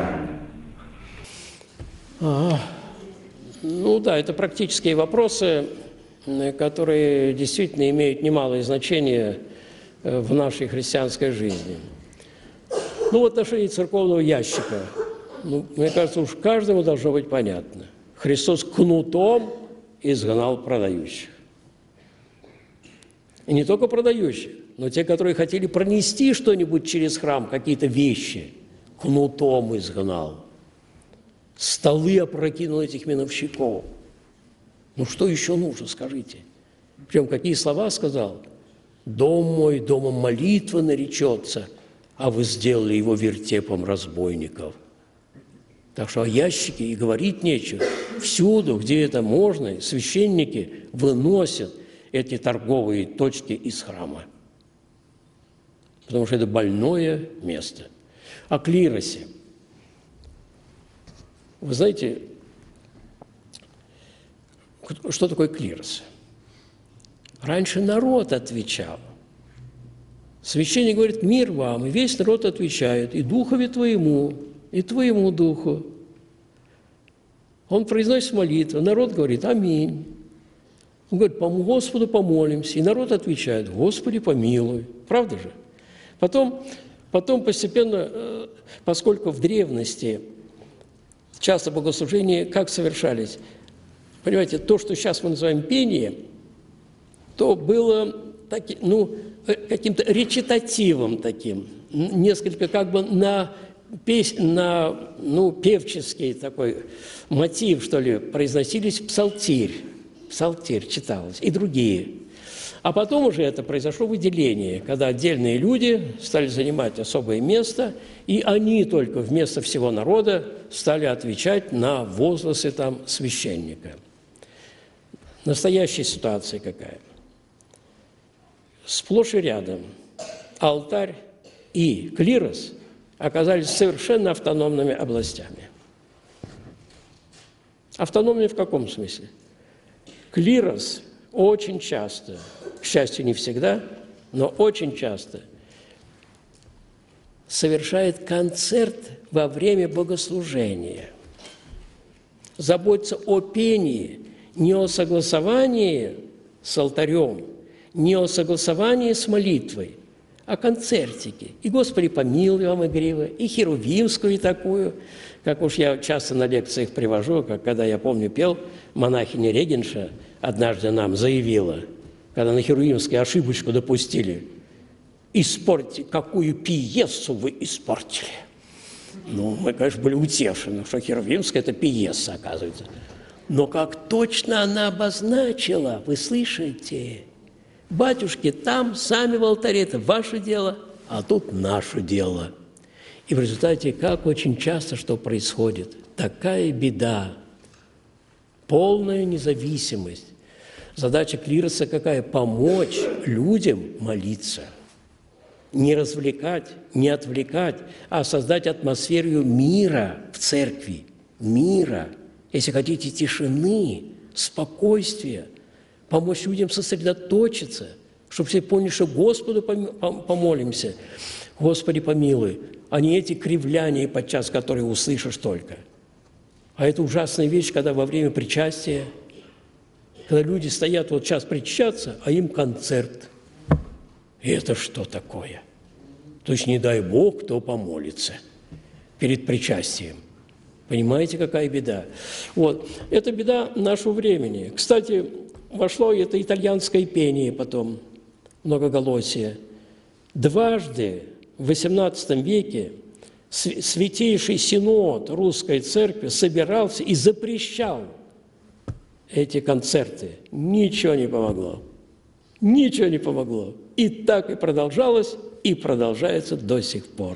храме. Ну да, это практические вопросы, которые действительно имеют немалое значение в нашей христианской жизни. Ну, в отношении церковного ящика, мне кажется, уж каждому должно быть понятно. Христос кнутом изгнал продающих. И не только продающих, но те, которые хотели пронести что-нибудь через храм, какие-то вещи, кнутом изгнал. Столы опрокинул этих миновщиков. Ну, что еще нужно, скажите? Причем какие слова сказал? «Дом мой домом молитвы наречется, а вы сделали его вертепом разбойников». Так что о ящике и говорить нечего. Всюду, где это можно, священники выносят эти торговые точки из храма. Потому что это больное место. О клиросе. Вы знаете, что такое клирос? Раньше народ отвечал. Священник говорит: «Мир вам», и весь народ отвечает: «И духове твоему, и твоему духу». Он произносит молитву, народ говорит: «Аминь». Он говорит: «Господу помолимся», и народ отвечает: «Господи, помилуй». Правда же? Потом постепенно, поскольку в древности часто богослужения как совершались? Понимаете, то, что сейчас мы называем пение, то было каким-то речитативом таким, несколько как бы на певческий такой мотив, что ли, произносились псалтирь читалось, и другие. А потом уже это произошло выделение, когда отдельные люди стали занимать особое место, и они только вместо всего народа стали отвечать на возгласы там священника. Настоящая ситуация какая? Сплошь и рядом алтарь и клирос оказались совершенно автономными областями. Автономными в каком смысле? Клирос очень часто, к счастью, не всегда, но очень часто совершает концерт во время богослужения. Заботится о пении, не о согласовании с алтарем, не о согласовании с молитвой, а концертике. И «Господи, помилуй вам» игриво, и херувимскую такую, как уж я часто на лекциях привожу, как когда, я помню, пел, монахиня Регенша однажды нам заявила, когда на херувимской ошибочку допустили: «Испортите, какую пьесу вы испортили!» Ну, мы, конечно, были утешены, что херувимская – это пьеса, оказывается. Но как точно она обозначила, вы слышите? Батюшки там, сами в алтаре, это ваше дело, а тут наше дело. И в результате, как очень часто что происходит? Такая беда, полная независимость. Задача клироса какая? Помочь людям молиться. Не развлекать, не отвлекать, а создать атмосферу мира в церкви. Мира, если хотите, тишины, спокойствия. Помочь людям сосредоточиться, чтобы все поняли, что Господу помолимся. Господи, помилуй, а не эти кривляния подчас, которые услышишь только. А это ужасная вещь, когда во время причастия, когда люди стоят вот сейчас причащаться, а им концерт. И это что такое? То есть, не дай Бог, кто помолится перед причастием. Понимаете, какая беда? Вот. Это беда нашего времени. Кстати, вошло это итальянское пение потом, многоголосие. Дважды в XVIII веке Святейший Синод Русской Церкви собирался и запрещал эти концерты. Ничего не помогло. Ничего не помогло. И так и продолжалось, и продолжается до сих пор.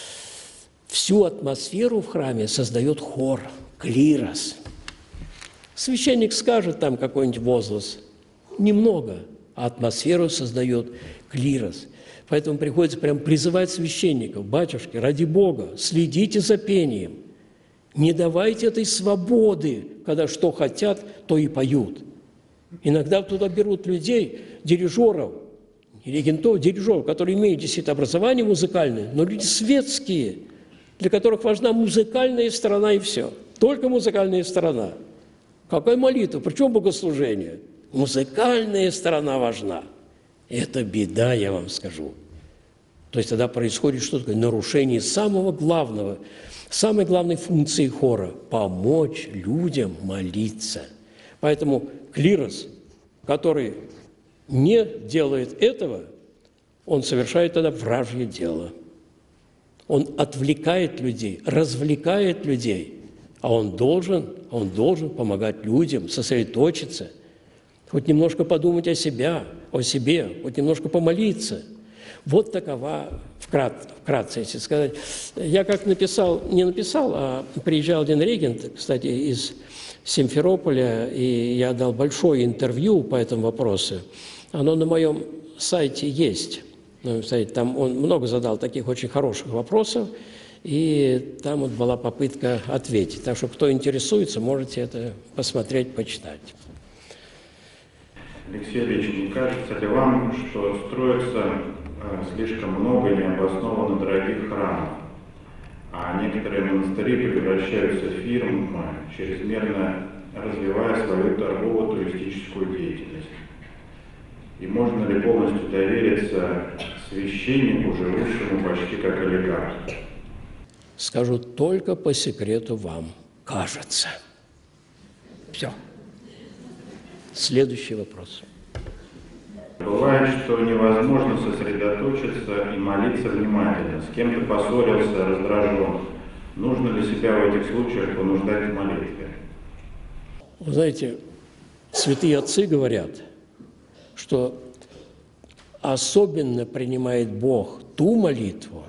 Всю атмосферу в храме создает хор, клирос. Священник скажет там какой-нибудь возглас, немного, а атмосферу создает клирос. Поэтому приходится прям призывать священников: батюшки, ради Бога, следите за пением. Не давайте этой свободы, когда что хотят, то и поют. Иногда туда берут людей, дирижеров, регентов, дирижеров, которые имеют действительно образование музыкальное, но люди светские, для которых важна музыкальная сторона и все. Только музыкальная сторона. Какая молитва? Причем богослужение? Музыкальная сторона важна. Это беда, я вам скажу. То есть тогда происходит что такое? Нарушение самого главного, самой главной функции хора – помочь людям молиться. Поэтому клирос, который не делает этого, он совершает тогда вражье дело. Он отвлекает людей, развлекает людей, а он должен помогать людям сосредоточиться, хоть немножко подумать о себе, хоть немножко помолиться. Вот такова, вкратце, если сказать. Я как не написал, а приезжал один регент, кстати, из Симферополя, и я дал большое интервью по этому вопросу. Оно на моем сайте есть. Там он много задал таких очень хороших вопросов, и там вот была попытка ответить. Так что, кто интересуется, можете это посмотреть, почитать. Алексей Ильич, не кажется ли вам, что строится слишком много необоснованно дорогих храмов, а некоторые монастыри превращаются в фирмы, чрезмерно развивая свою торгово-туристическую деятельность? И можно ли полностью довериться священнику, живущему почти как олигарх? Скажу только по секрету вам. Кажется. Все. Следующий вопрос. Бывает, что невозможно сосредоточиться и молиться внимательно. С кем-то поссорился, раздражен. Нужно ли себя в этих случаях понуждать к молитве? Вы знаете, святые отцы говорят, что особенно принимает Бог ту молитву,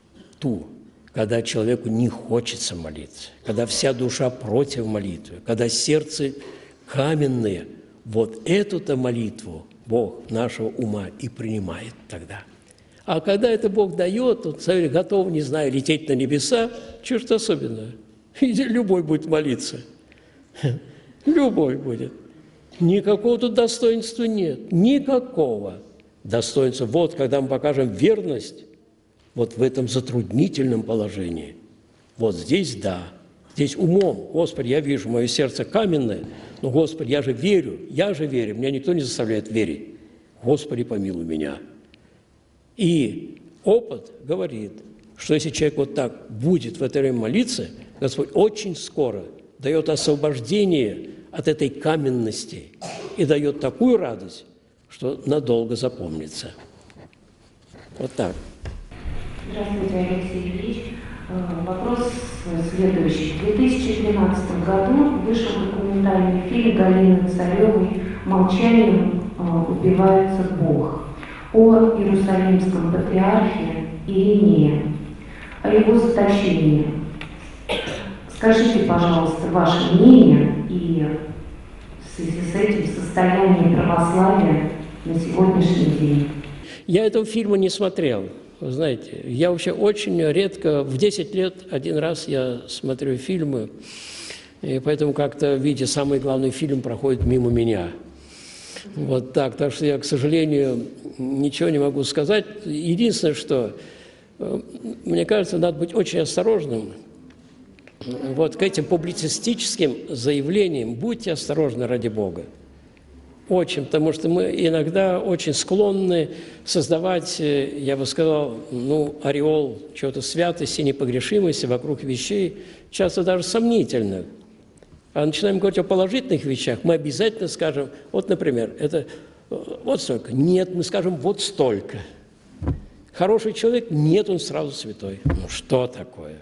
когда человеку не хочется молиться, когда вся душа против молитвы, когда сердце каменное. Вот эту-то молитву Бог нашего ума и принимает тогда. А когда это Бог дает, он готов, не знаю, лететь на небеса, что особенного. Любой будет молиться. Любой будет. Никакого тут достоинства нет. Никакого достоинства. Вот когда мы покажем верность, вот в этом затруднительном положении. Вот здесь да. Здесь умом. Господи, я вижу, мое сердце каменное, но, Господи, я же верю, меня никто не заставляет верить. Господи, помилуй меня. И опыт говорит, что если человек вот так будет в это время молиться, Господь очень скоро дает освобождение от этой каменности и дает такую радость, что надолго запомнится. Вот так. Здравствуйте, Алексей Ильич. Вопрос следующий. В 2013 году вышел документальный фильм Галины Царевой «Молчанием убивается Бог» о Иерусалимском патриархе Иринее, о его заточении. Скажите, пожалуйста, ваше мнение и в связи с этим состояние православия на сегодняшний день. Я этого фильма не смотрел. Вы знаете, я вообще очень редко, в 10 лет один раз я смотрю фильмы, и поэтому как-то, видите, самый главный фильм проходит мимо меня. Вот так. Так что я, к сожалению, ничего не могу сказать. Единственное, что, мне кажется, надо быть очень осторожным. Вот к этим публицистическим заявлениям будьте осторожны ради Бога. Очень, потому что мы иногда очень склонны создавать, я бы сказал, ореол чего-то святости, непогрешимости вокруг вещей, часто даже сомнительных. А начинаем говорить о положительных вещах, мы обязательно скажем, вот, например, это вот столько. Нет, мы скажем вот столько. Хороший человек, нет, он сразу святой. Ну что такое?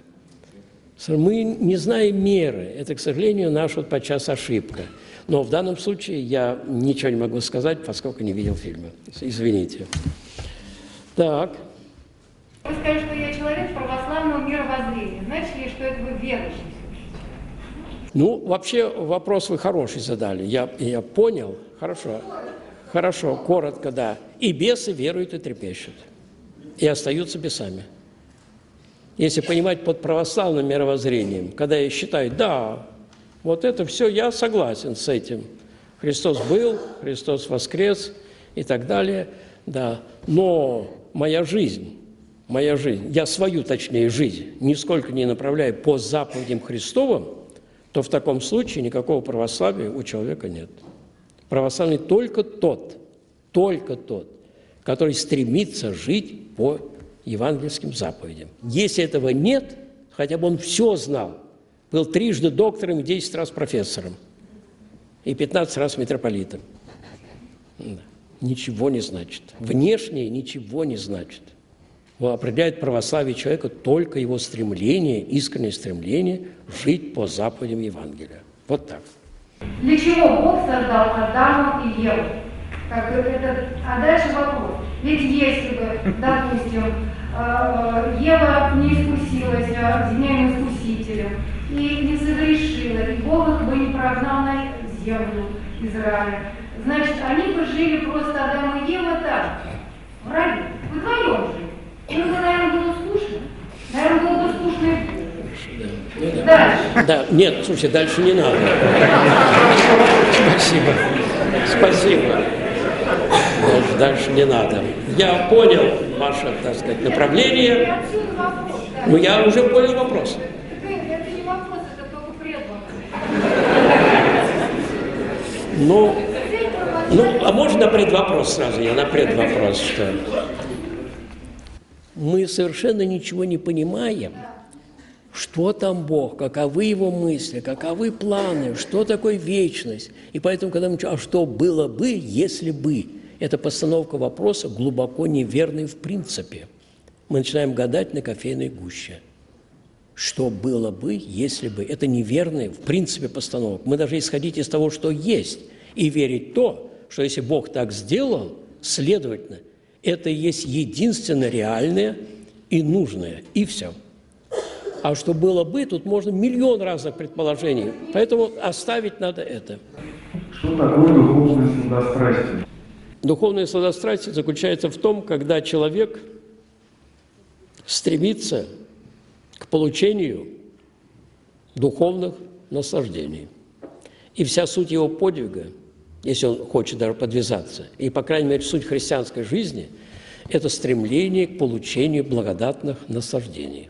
Мы не знаем меры. Это, к сожалению, наша подчас ошибка. Но в данном случае я ничего не могу сказать, поскольку не видел фильма. Извините. Так. Вы сказали, что я человек православного мировоззрения. Значит ли, что это вы верующий? Ну, вообще, вопрос вы хороший задали. Я понял. Хорошо, коротко, да. И бесы веруют и трепещут. И остаются бесами. Если понимать под православным мировоззрением, когда я считаю, да, вот это все, я согласен с этим. Христос был, Христос воскрес и так далее, да. Но моя жизнь, я свою, точнее, жизнь, нисколько не направляю по заповедям Христовым, то в таком случае никакого православия у человека нет. Православный только тот, который стремится жить по евангельским заповедям. Если этого нет, хотя бы он все знал, был 3 доктором и 10 раз профессором, и 15 раз митрополитом. Ничего не значит. Внешнее ничего не значит. Определяет православие человека только его стремление, искреннее стремление жить по заповедям Евангелия. Вот так. Для чего Бог создал Адама и Еву? А дальше вопрос. Ведь если бы, допустим, Ева не искусилась змеиным искусителем и не согрешила, и Бог их бы не прогнал на землю Израиля, значит, они бы жили просто Адам и Ева так, в раю, вдвоем жили. Им бы, наверное, было скучно. Наверное, было бы скучно и дальше. Да, нет, слушайте, дальше не надо. Спасибо. Дальше не надо. Я понял ваше, так сказать, направление. Но я уже понял вопрос. Это не вопрос, это только предлог. А можно на предвопрос сразу? Я на предвопрос, что мы совершенно ничего не понимаем, что там Бог, каковы Его мысли, каковы планы, что такое вечность. И поэтому, когда мы говорим, а что было бы, если бы, это постановка вопроса глубоко неверной в принципе. Мы начинаем гадать на кофейной гуще. Что было бы, если бы? Это неверная в принципе постановка. Мы должны исходить из того, что есть, и верить в то, что если Бог так сделал, следовательно, это и есть единственно реальное и нужное, и все. А что было бы, тут можно миллион разных предположений. Поэтому оставить надо это. Что такое духовное сладострастие? Духовное сладострастие заключается в том, когда человек стремится к получению духовных наслаждений. И вся суть его подвига, если он хочет даже подвязаться, и, по крайней мере, суть христианской жизни – это стремление к получению благодатных наслаждений.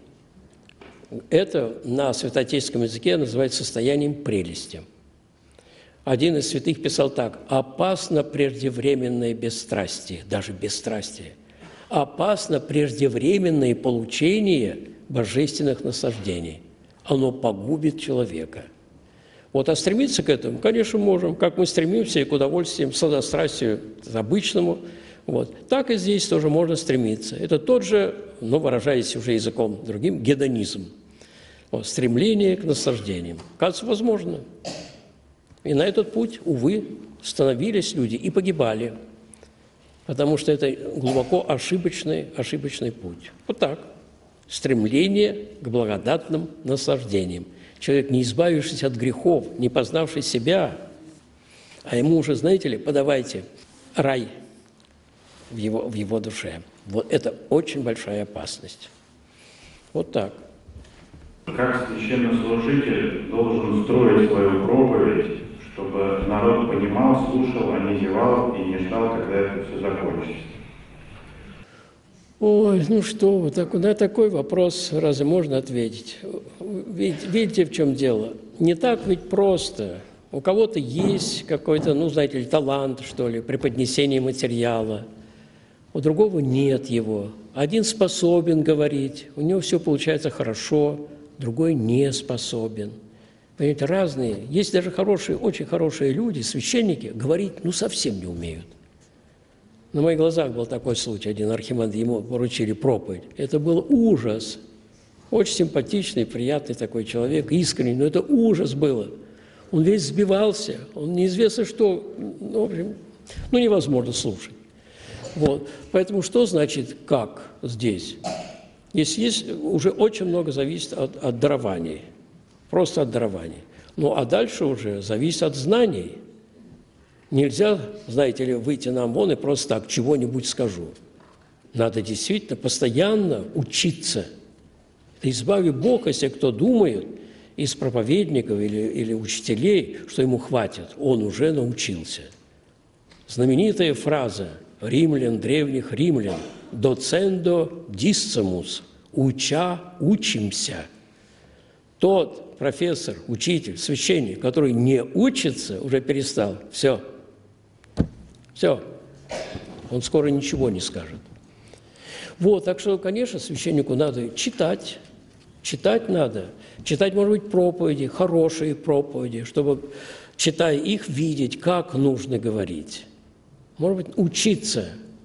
Это на святоотеческом языке называется состоянием прелести. Один из святых писал так: «Опасно преждевременное бесстрастие», даже бесстрастие, «опасно преждевременное получение божественных наслаждений. Оно погубит человека». Вот, а стремиться к этому, конечно, можем, как мы стремимся и к удовольствиям, сладострастию обычному, вот, так и здесь тоже можно стремиться. Это тот же, но выражаясь уже языком другим, гедонизм. Вот, стремление к наслаждениям. Кажется, возможно. И на этот путь, увы, становились люди и погибали, потому что это глубоко ошибочный путь. Вот так. Стремление к благодатным наслаждениям. Человек, не избавившись от грехов, не познавший себя, а ему уже, знаете ли, подавайте рай в его душе. Вот это очень большая опасность. Вот так. Как священнослужитель должен строить свою проповедь, чтобы народ понимал, слушал, а не зевал и не ждал, когда это все закончится? Ой, ну что вы, на такой вопрос разве можно ответить? Видите, в чем дело? Не так ведь просто. У кого-то есть какой-то, знаете ли, талант, что ли, преподнесение материала. У другого нет его. Один способен говорить, у него все получается хорошо, другой не способен. Понимаете, разные. Есть даже хорошие, очень хорошие люди, священники, говорить совсем не умеют. На моих глазах был такой случай, один архимандрит, ему поручили проповедь. Это был ужас. Очень симпатичный, приятный такой человек, искренний, но это ужас было. Он весь сбивался, он неизвестно что, в общем, невозможно слушать. Вот. Поэтому что значит «как» здесь? Здесь есть уже очень много зависит от дарований, просто от дарований. Ну, а дальше уже зависит от знаний. Нельзя, знаете ли, выйти на ОМОН и просто так чего-нибудь скажу. Надо действительно постоянно учиться. Избави Бог, если кто думает из проповедников или учителей, что ему хватит, он уже научился. Знаменитая фраза римлян, древних римлян «docendo discemus» – «уча, учимся». Тот профессор, учитель, священник, который не учится, уже перестал. Все. Он скоро ничего не скажет. Вот, так что, конечно, священнику надо читать. Читать надо. Читать, может быть, проповеди, хорошие проповеди, чтобы, читая их, видеть, как нужно говорить. Может быть, учиться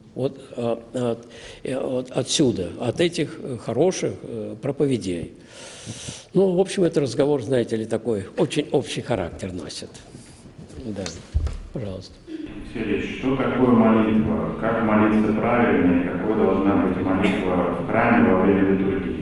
отсюда, от этих хороших проповедей. Ну, в общем, этот разговор, знаете ли, такой очень общий характер носит. Да, пожалуйста. Алексей, что такое молитва? Как молиться правильно и какой должна быть молитва в храме во время литургии?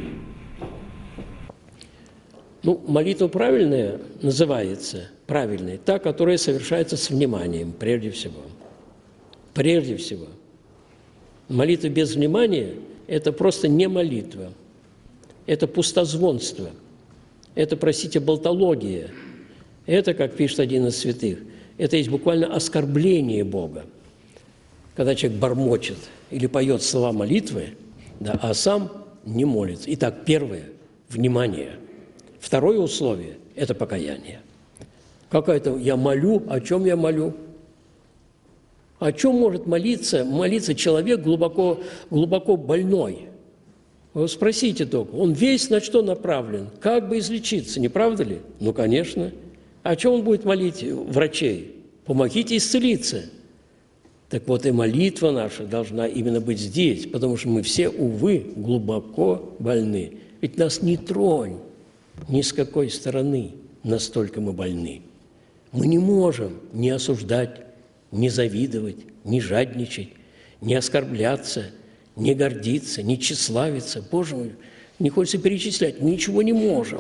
Ну, молитва правильная называется правильной, та, которая совершается с вниманием, прежде всего. Прежде всего. Молитва без внимания – это просто не молитва. Это пустозвонство. Это, простите, болтология. Это, как пишет один из святых, это есть буквально оскорбление Бога. Когда человек бормочет или поет слова молитвы, да, а сам не молится. Итак, первое – внимание. Второе условие – это покаяние. Какая-то я молю, о чем я молю? О чем может молиться человек глубоко больной? Вы спросите только, он весь на что направлен? Как бы излечиться, не правда ли? Ну, конечно. О чем он будет молить врачей? Помогите исцелиться. Так вот и молитва наша должна именно быть здесь, потому что мы все, увы, глубоко больны. Ведь нас не тронь ни с какой стороны, настолько мы больны. Мы не можем не осуждать, не завидовать, не жадничать, не оскорбляться, не гордиться, не тщеславиться. Боже мой, не хочется перечислять, мы ничего не можем.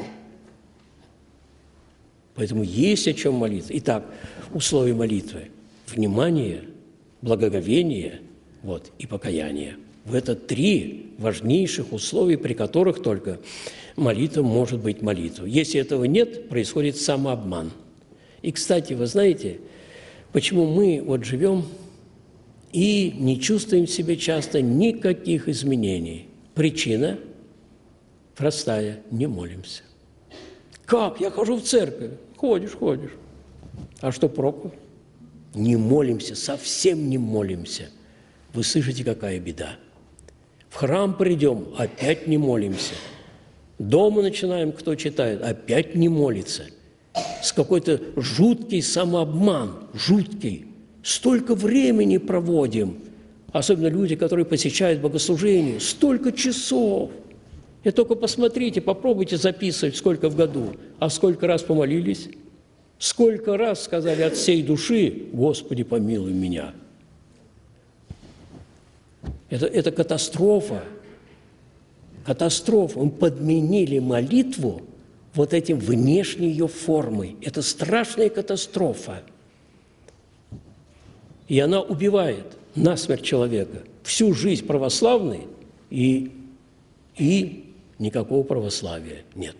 Поэтому есть о чем молиться. Итак, условия молитвы – внимание, благоговение и покаяние. Это 3 важнейших условия, при которых только молитва может быть молитвой. Если этого нет, происходит самообман. И, кстати, вы знаете, почему мы живем и не чувствуем в себе часто никаких изменений? Причина простая – не молимся. Как? Я хожу в церковь. Ходишь. А что проку? Не молимся, совсем не молимся. Вы слышите, какая беда? В храм придем, опять не молимся. Дома начинаем, кто читает, опять не молится. С какой-то жуткий самообман, жуткий. Столько времени проводим, особенно люди, которые посещают богослужение, столько часов. И только посмотрите, попробуйте записывать, сколько в году, а сколько раз помолились, сколько раз сказали от всей души: «Господи, помилуй меня». Это катастрофа. Катастрофа. Мы подменили молитву этим внешней ее формой. Это страшная катастрофа. И она убивает насмерть человека. Всю жизнь православной и никакого православия нет.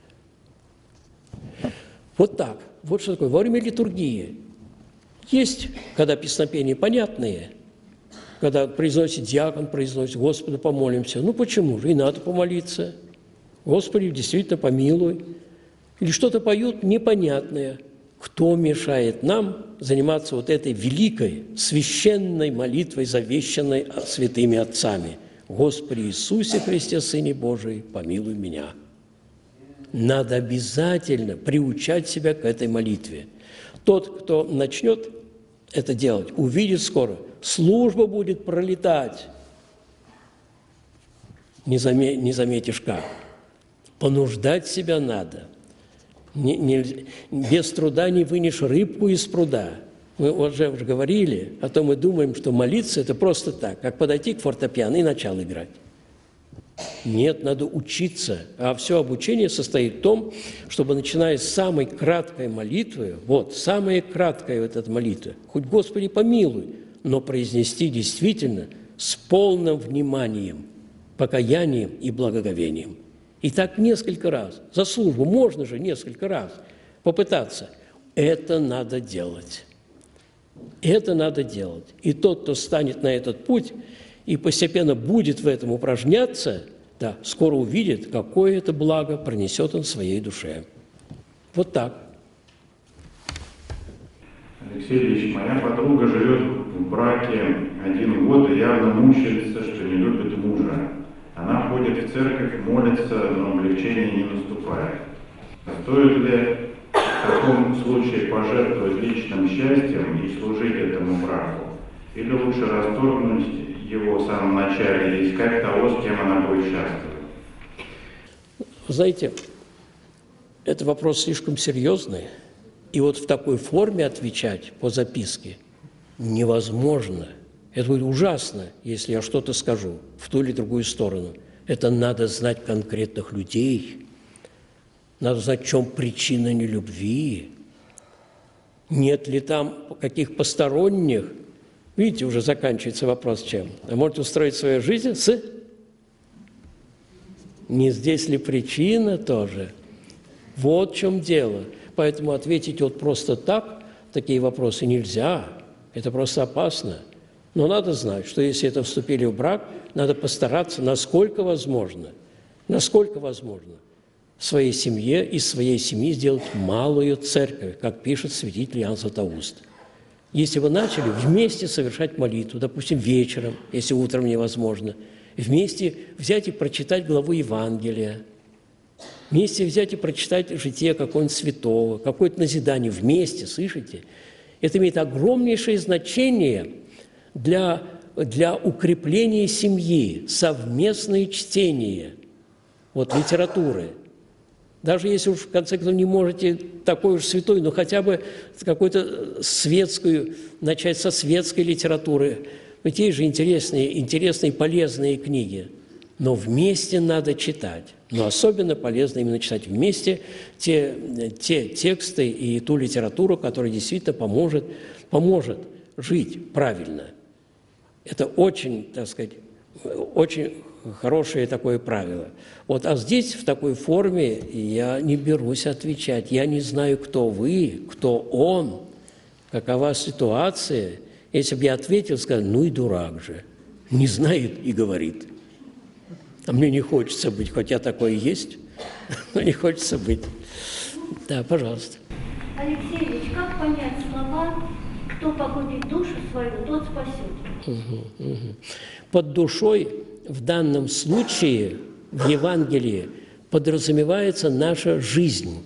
Вот так. Вот что такое. Во время литургии есть, когда песнопения понятные, когда произносит диакон, произносит «Господу помолимся». Ну почему же? И надо помолиться. Господи, действительно помилуй. Или что-то поют непонятное. Кто мешает нам заниматься этой великой, священной молитвой, завещанной святыми отцами? «Господи Иисусе Христе, Сыне Божий, помилуй меня». Надо обязательно приучать себя к этой молитве. Тот, кто начнет это делать, увидит скоро, служба будет пролетать. Не заметишь как. Понуждать себя надо. Без труда не вынешь рыбку из пруда. Мы уже говорили, а то мы думаем, что молиться – это просто так, как подойти к фортепиано и начать играть. Нет, надо учиться. А все обучение состоит в том, чтобы, начиная с самой краткой молитвы, вот, самая краткая вот эта молитва, хоть «Господи помилуй», но произнести действительно с полным вниманием, покаянием и благоговением. И так несколько раз. За службу можно же несколько раз попытаться. Это надо делать. Это надо делать. И тот, кто станет на этот путь и постепенно будет в этом упражняться, да, скоро увидит, какое это благо принесет он своей душе. Вот так. Алексей Ильич, моя подруга живет в браке 1 год и явно мучается, что не любит мужа. Она ходит в церковь, молится, но облегчение не наступает. Стоит ли в таком случае пожертвовать личным счастьем и служить этому браку? Или лучше расторгнуть его в самом начале и искать того, с кем она будет счастлива? Знаете, это вопрос слишком серьезный. И вот в такой форме отвечать по записке невозможно. Это будет ужасно, если я что-то скажу в ту или другую сторону. Это надо знать конкретных людей. Надо знать, в чем причина нелюбви. Нет ли там каких посторонних. Видите, уже заканчивается вопрос чем. А можете устроить свою жизнь с... Не здесь ли причина тоже? Вот в чем дело. Поэтому ответить вот просто так, такие вопросы нельзя. Это просто опасно. Но надо знать, что если это вступили в брак, надо постараться, насколько возможно, в своей семье, из своей семьи сделать малую церковь, как пишет святитель Иоанн Златоуст. Если вы начали вместе совершать молитву, допустим, вечером, если утром невозможно, вместе взять и прочитать главу Евангелия, вместе взять и прочитать житие какого-нибудь святого, какое-то назидание вместе, слышите? Это имеет огромнейшее значение для укрепления семьи, совместное чтение вот, литературы. Даже если уж в конце концов не можете такой уж святой, но хотя бы какую-то светскую, начать со светской литературы. Те же интересные, полезные книги. Но вместе надо читать. Но особенно полезно именно читать вместе те тексты и ту литературу, которая действительно поможет жить правильно. Это очень, так сказать, очень хорошее такое правило. Вот, а здесь в такой форме я не берусь отвечать. Я не знаю, кто вы, кто он, какова ситуация. Если бы я ответил, сказал, ну и дурак же. Не знает и говорит. А мне не хочется быть, хотя такое есть, но не хочется быть. Да, пожалуйста. Алексей Ильич, как понять слова «кто погубит душу свою, тот спасет»? Под душой в данном случае в Евангелии подразумевается наша жизнь.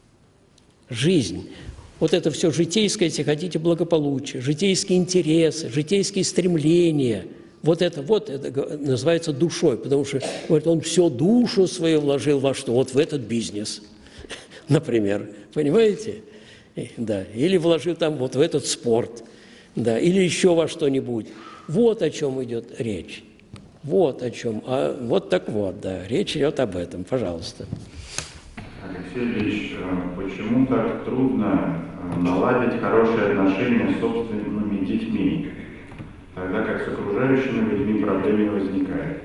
Жизнь. Вот это все житейское, если хотите, благополучие, житейские интересы, житейские стремления. Вот это называется душой, потому что говорит, он всю душу свою вложил во что? Вот в этот бизнес, например. Понимаете? Да. Или вложил там вот в этот спорт, да, или еще во что-нибудь. Вот о чем идет речь. Вот о чем. Вот так вот, да. Речь идет об этом. Пожалуйста. Алексей Ильич, почему так трудно наладить хорошие отношения с собственными детьми, тогда как с окружающими людьми проблем не возникает?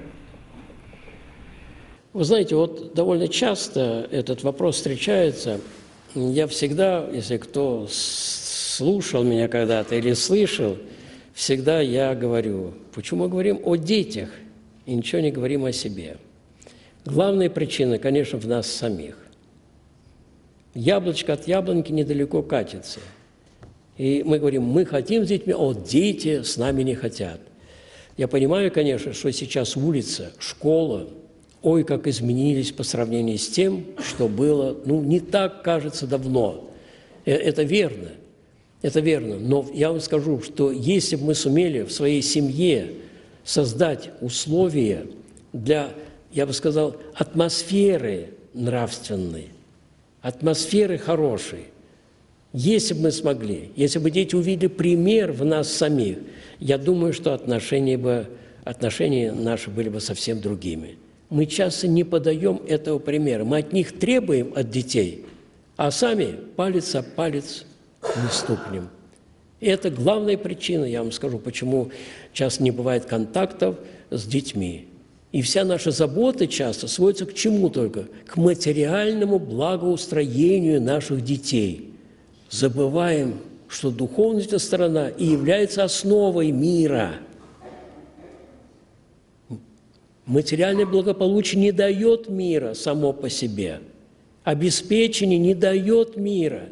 Вы знаете, вот довольно часто этот вопрос встречается. Я всегда, если кто слушал меня когда-то или слышал, всегда я говорю, почему мы говорим о детях и ничего не говорим о себе. Главная причина, конечно, в нас самих. Яблочко от яблоньки недалеко катится. И мы говорим, мы хотим с детьми, а вот дети с нами не хотят. Я понимаю, конечно, что сейчас улица, школа, ой, как изменились по сравнению с тем, что было, не так, кажется, давно. Это верно, но я вам скажу, что если бы мы сумели в своей семье создать условия для, я бы сказал, атмосферы нравственной, атмосферы хорошей, если бы мы смогли, если бы дети увидели пример в нас самих, я думаю, что отношения наши были бы совсем другими. мы часто не подаем этого примера. Мы от них требуем, от детей, а сами палец об палец не стукнем. И это главная причина, я вам скажу, почему часто не бывает контактов с детьми. И вся наша забота часто сводится к чему только? К материальному благоустроению наших детей. Забываем, что духовная сторона и является основой мира. Материальное благополучие не дает мира само по себе. Обеспечение не дает мира.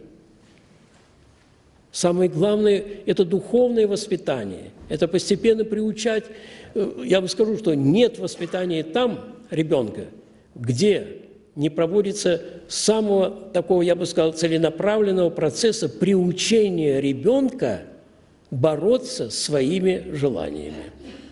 Самое главное – это духовное воспитание. Это постепенно приучать. Я вам скажу, что нет воспитания там ребенка, где не проводится самого такого, я бы сказал, целенаправленного процесса приучения ребенка бороться с своими желаниями.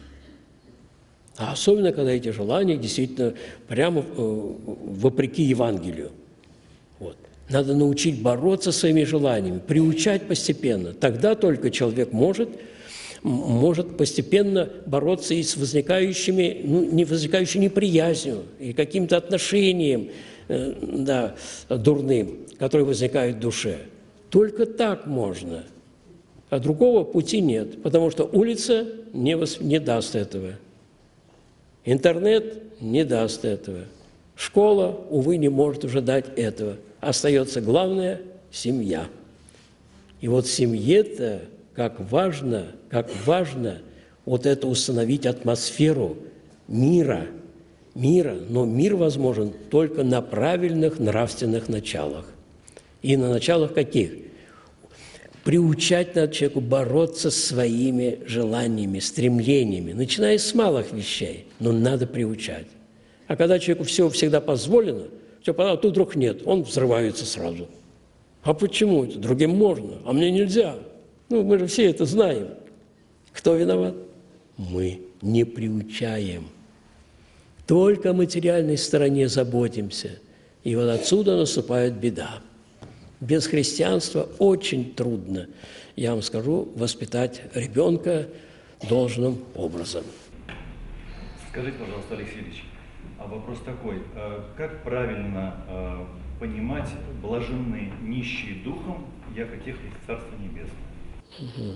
А особенно, когда эти желания действительно прямо вопреки Евангелию. Вот. Надо научить бороться своими желаниями, приучать постепенно. Тогда только человек может постепенно бороться и с возникающими, не возникающей неприязнью, и каким-то отношением дурным, которое возникает в душе. Только так можно. А другого пути нет, потому что улица не даст этого. Интернет не даст этого. Школа, увы, не может уже дать этого. Остается главное – семья. И вот в семье-то как важно вот это установить атмосферу мира, но мир возможен только на правильных нравственных началах. И на началах каких? Приучать надо человеку бороться с своими желаниями, стремлениями, начиная с малых вещей, но надо приучать. А когда человеку все всегда позволено, а тут вдруг нет, он взрывается сразу. А почему это? Другим можно, а мне нельзя. Мы же все это знаем. Кто виноват? Мы не приучаем. Только о материальной стороне заботимся. И вот отсюда наступает беда. Без христианства очень трудно, я вам скажу, воспитать ребенка должным образом. Скажите, пожалуйста, Алексей Ильич, а вопрос такой. Как правильно понимать блаженные нищие духом, яко тех их Царство Небесное? Угу.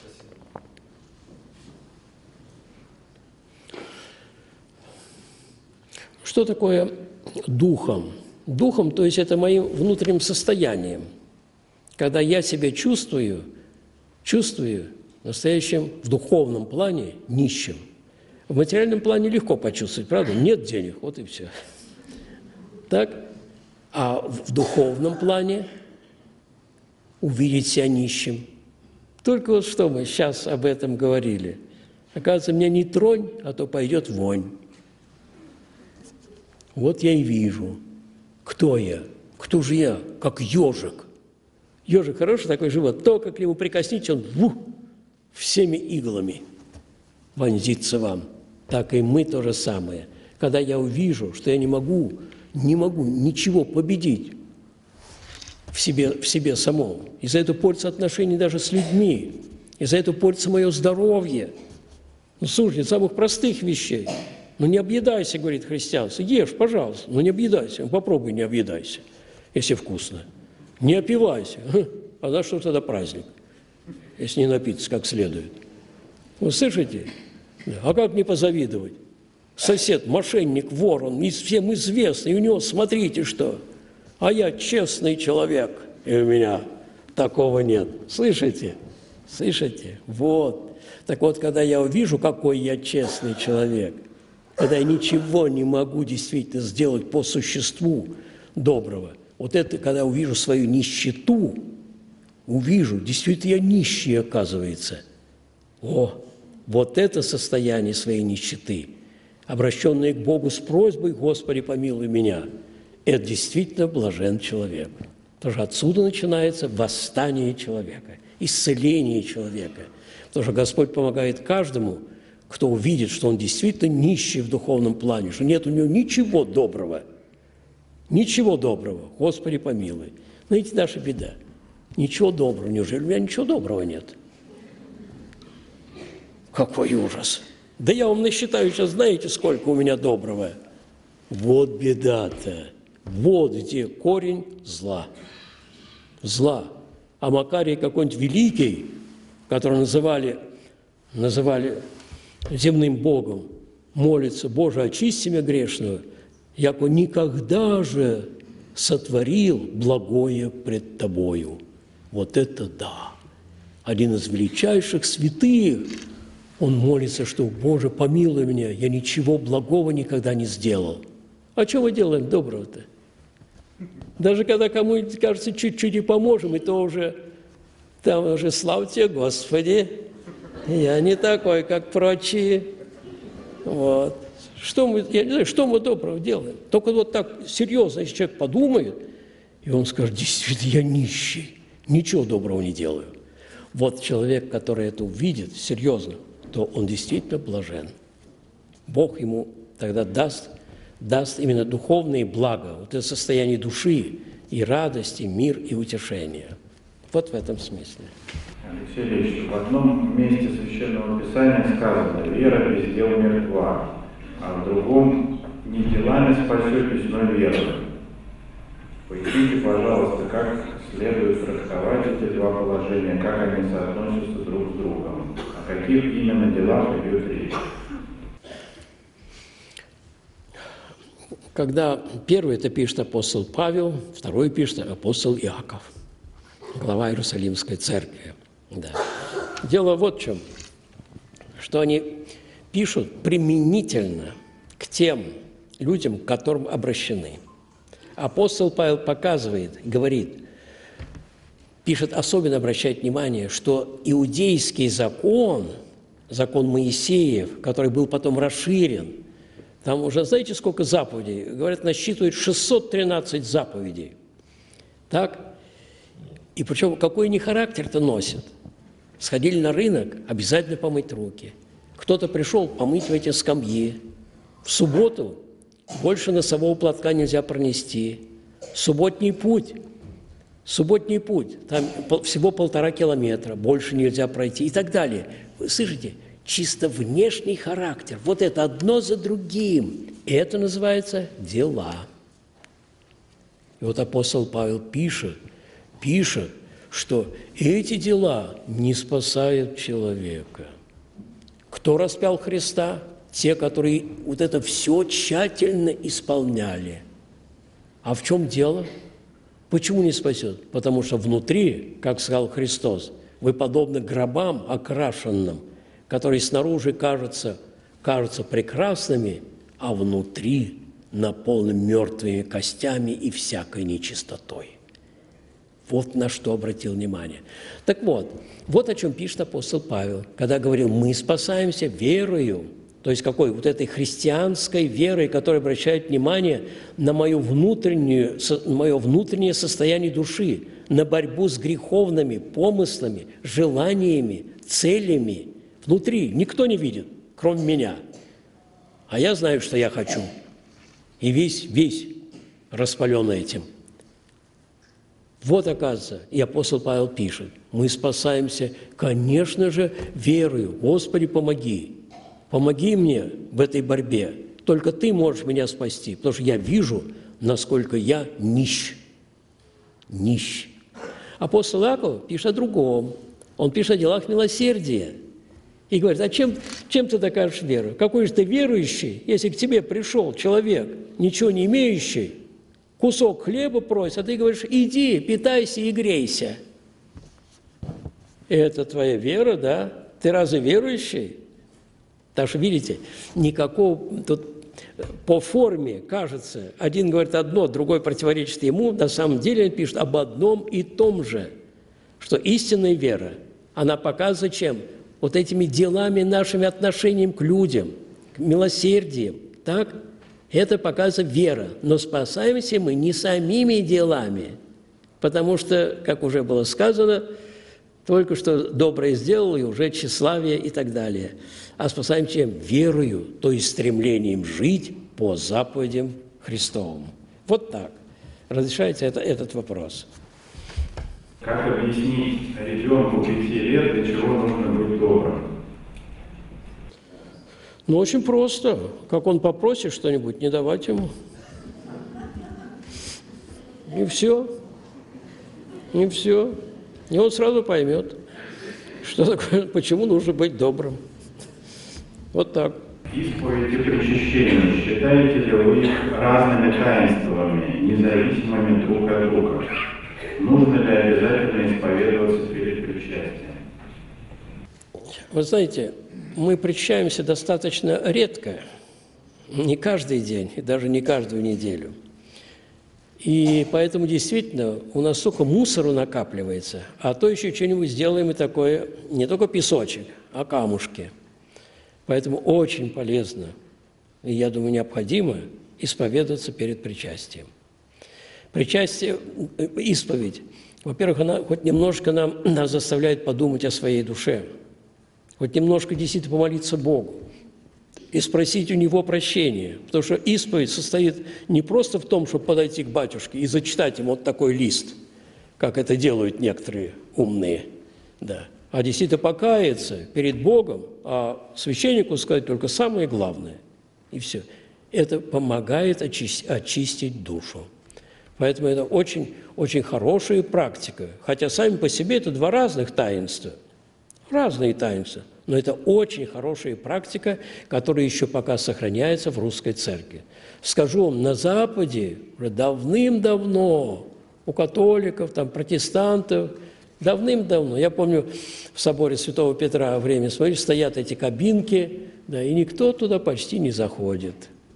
Что такое духом? Духом, то есть это моим внутренним состоянием, когда я себя чувствую настоящим в духовном плане нищим. В материальном плане легко почувствовать, правда? Нет денег, вот и все. Так? А в духовном плане увидеть себя нищим. Только вот что мы сейчас об этом говорили. Оказывается, меня не тронь, а то пойдет вонь. Вот я и вижу. Кто я? Кто же я? Как ежик. Ежик хороший такой живот. То, как его прикоснете, он всеми иглами вонзится вам. Так и мы то же самое. Когда я увижу, что я не могу ничего победить в себе самом. И за это портятся отношения даже с людьми. И за это портится мое здоровье. Слушайте, самых простых вещей. Не объедайся, говорит христианство. Ешь, пожалуйста, но не объедайся. Попробуй не объедайся, если вкусно. Не опивайся. А за что тогда праздник, если не напиться как следует? Вы слышите? А как не позавидовать? Сосед, мошенник, вор, он всем известный, и у него смотрите что. А я честный человек, и у меня такого нет. Слышите? Слышите? Вот. Так вот, когда я увижу, какой я честный человек, когда я ничего не могу действительно сделать по существу доброго, вот это, когда я увижу свою нищету, действительно я нищий, оказывается. Вот это состояние своей нищеты, обращенное к Богу с просьбой «Господи, помилуй меня», это действительно блажен человек. Потому что отсюда начинается восстание человека, исцеление человека. Потому что Господь помогает каждому, кто увидит, что он действительно нищий в духовном плане, что нет у него ничего доброго. Ничего доброго. Господи, помилуй. Знаете, наша беда. Ничего доброго. Неужели у меня ничего доброго нет? Какой ужас. Да я вам насчитаю сейчас, знаете, сколько у меня доброго. Вот беда-то. Вот где корень зла. Зла. А Макарий какой-нибудь великий, которого называли земным богом, молится: «Боже, очисти меня грешную, яко никогда же сотворил благое пред Тобою». Вот это да! Один из величайших святых, он молится, что: «Боже, помилуй меня, я ничего благого никогда не сделал». А что мы делаем доброго-то? Даже когда кому-нибудь, кажется, чуть-чуть и поможем, и то уже, там уже: «Слава Тебе, Господи, я не такой, как прочие». Вот. Я не знаю, что мы доброго делаем? Только вот так серьезно, если человек подумает, и он скажет: «Действительно, я нищий, ничего доброго не делаю». Вот человек, который это увидит серьезно, то он действительно блажен. Бог ему тогда даст именно духовные блага, вот это состояние души, и радости, мир и утешение. Вот в этом смысле. Алексей Ильич, в одном месте Священного Писания сказано: «Вера без дел мертва», а в другом: «Не делами спасетесь, но верой». Поясните, пожалуйста, как следует трактовать эти два положения, как они соотносятся друг с другом, о каких именно делах идет речь? Когда первый это пишет апостол Павел, второй пишет апостол Иаков, глава Иерусалимской церкви. Да. Дело вот в чем, что они пишут применительно к тем людям, к которым обращены. Апостол Павел показывает, говорит, пишет, особенно обращает внимание, что иудейский закон, закон Моисеев, который был потом расширен, там уже, знаете, сколько заповедей? Говорят, насчитывает 613 заповедей. Так? И причем какой они характер-то носят? Сходили на рынок, обязательно помыть руки. Кто-то пришел помыть в эти скамьи. В субботу больше носового платка нельзя пронести. Субботний путь, там всего 1,5 километра, больше нельзя пройти и так далее. Вы слышите? Чисто внешний характер. Вот это одно за другим. И это называется дела. И вот апостол Павел пишет, что эти дела не спасают человека. Кто распял Христа? Те, которые вот это все тщательно исполняли. А в чем дело? Почему не спасет? Потому что внутри, как сказал Христос, вы подобны гробам окрашенным, которые снаружи кажутся прекрасными, а внутри наполнены мертвыми костями и всякой нечистотой. Вот на что обратил внимание. Так вот о чем пишет апостол Павел, когда говорил: мы спасаемся верою, то есть какой? Вот этой христианской верой, которая обращает внимание на мое внутреннее состояние души, на борьбу с греховными помыслами, желаниями, целями. Внутри никто не видит, кроме меня. А я знаю, что я хочу. И весь распаленный этим. Вот, оказывается, и апостол Павел пишет: мы спасаемся, конечно же, верою. Господи, помоги. Помоги мне в этой борьбе. Только Ты можешь меня спасти, потому что я вижу, насколько я нищ. Апостол Иаков пишет о другом. Он пишет о делах милосердия. И говорит: а чем ты докажешь веру? Какой же ты верующий, если к тебе пришел человек, ничего не имеющий, кусок хлеба просит, а ты говоришь: иди, питайся и грейся. Это твоя вера, да? Ты разве верующий? Так что, видите, никакого тут по форме, кажется, один говорит одно, другой противоречит ему, на самом деле он пишет об одном и том же, что истинная вера, она показывает чем? Вот этими делами, нашими отношением к людям, к милосердием, так? Это показывает вера. Но спасаемся мы не самими делами, потому что, как уже было сказано, только что доброе сделал, и уже тщеславие и так далее. А спасаем чем? Верою, то есть стремлением жить по заповедям Христовым. Вот так. Разрешается этот вопрос. Как объяснить ребенку 5 лет, для чего нужно быть добрым? Ну, очень просто. Как он попросит что-нибудь, не давать ему. И все. И все. И он сразу поймет, что такое, почему нужно быть добрым. Вот так. Исповедь и причащение, считаете ли вы их разными таинствами, независимыми друг от друга? Нужно ли обязательно исповедоваться перед причастием? Вы знаете, мы причащаемся достаточно редко, не каждый день и даже не каждую неделю. И поэтому действительно у нас столько мусора накапливается, а то еще что-нибудь сделаем и такое, не только песочек, а камушки. Поэтому очень полезно, и я думаю, необходимо исповедоваться перед причастием. Причастие, исповедь, во-первых, она хоть немножко нас заставляет подумать о своей душе, хоть немножко действительно помолиться Богу и спросить у Него прощения, потому что исповедь состоит не просто в том, чтобы подойти к батюшке и зачитать ему вот такой лист, как это делают некоторые умные, да, а действительно покаяться перед Богом, а священнику сказать только самое главное, и все. Это помогает очистить душу. Поэтому это очень, очень хорошая практика. Хотя сами по себе это два разных таинства. Разные таинства. Но это очень хорошая практика, которая еще пока сохраняется в русской церкви. Скажу вам, на Западе уже давным-давно у католиков, там, протестантов, давным-давно, я помню, в соборе Святого Петра во время смотрю, стоят эти кабинки, да, и никто туда почти не заходит.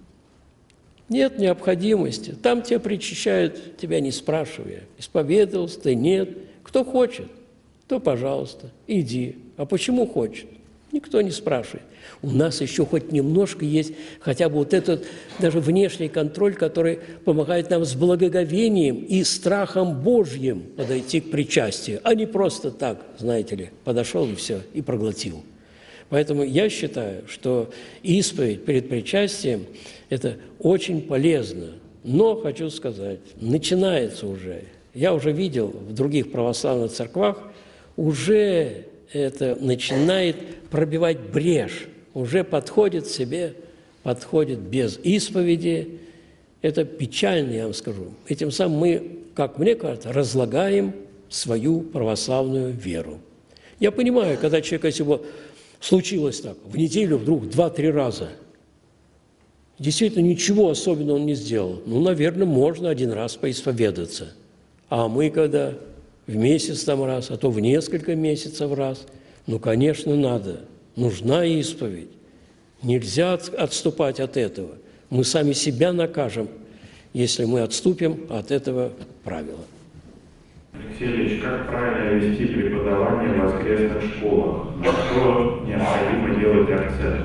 Нет необходимости. Там тебя причащают, тебя не спрашивая. Исповедовался ты, нет. Кто хочет, то, пожалуйста, иди. А почему хочет? Никто не спрашивает. У нас еще хоть немножко есть хотя бы вот этот даже внешний контроль, который помогает нам с благоговением и страхом Божьим подойти к причастию, а не просто так, знаете ли, подошел и все, и проглотил. Поэтому я считаю, что исповедь перед причастием – это очень полезно. Но, хочу сказать, начинается уже. Я уже видел в других православных церквах, уже это начинает пробивать брешь, уже подходит себе, подходит без исповеди. Это печально, я вам скажу. Этим самым мы, как мне кажется, разлагаем свою православную веру. Я понимаю, когда человек, если бы случилось так, в неделю вдруг 2-3 раза, действительно ничего особенного он не сделал. Ну, наверное, можно один раз поисповедаться. А мы когда в месяц там раз, а то в несколько месяцев раз, ну, конечно, надо. Нужна исповедь. Нельзя отступать от этого. Мы сами себя накажем, если мы отступим от этого правила. Алексей Ильич, как правильно вести преподавание в воскресных школах? На что необходимо делать акцент?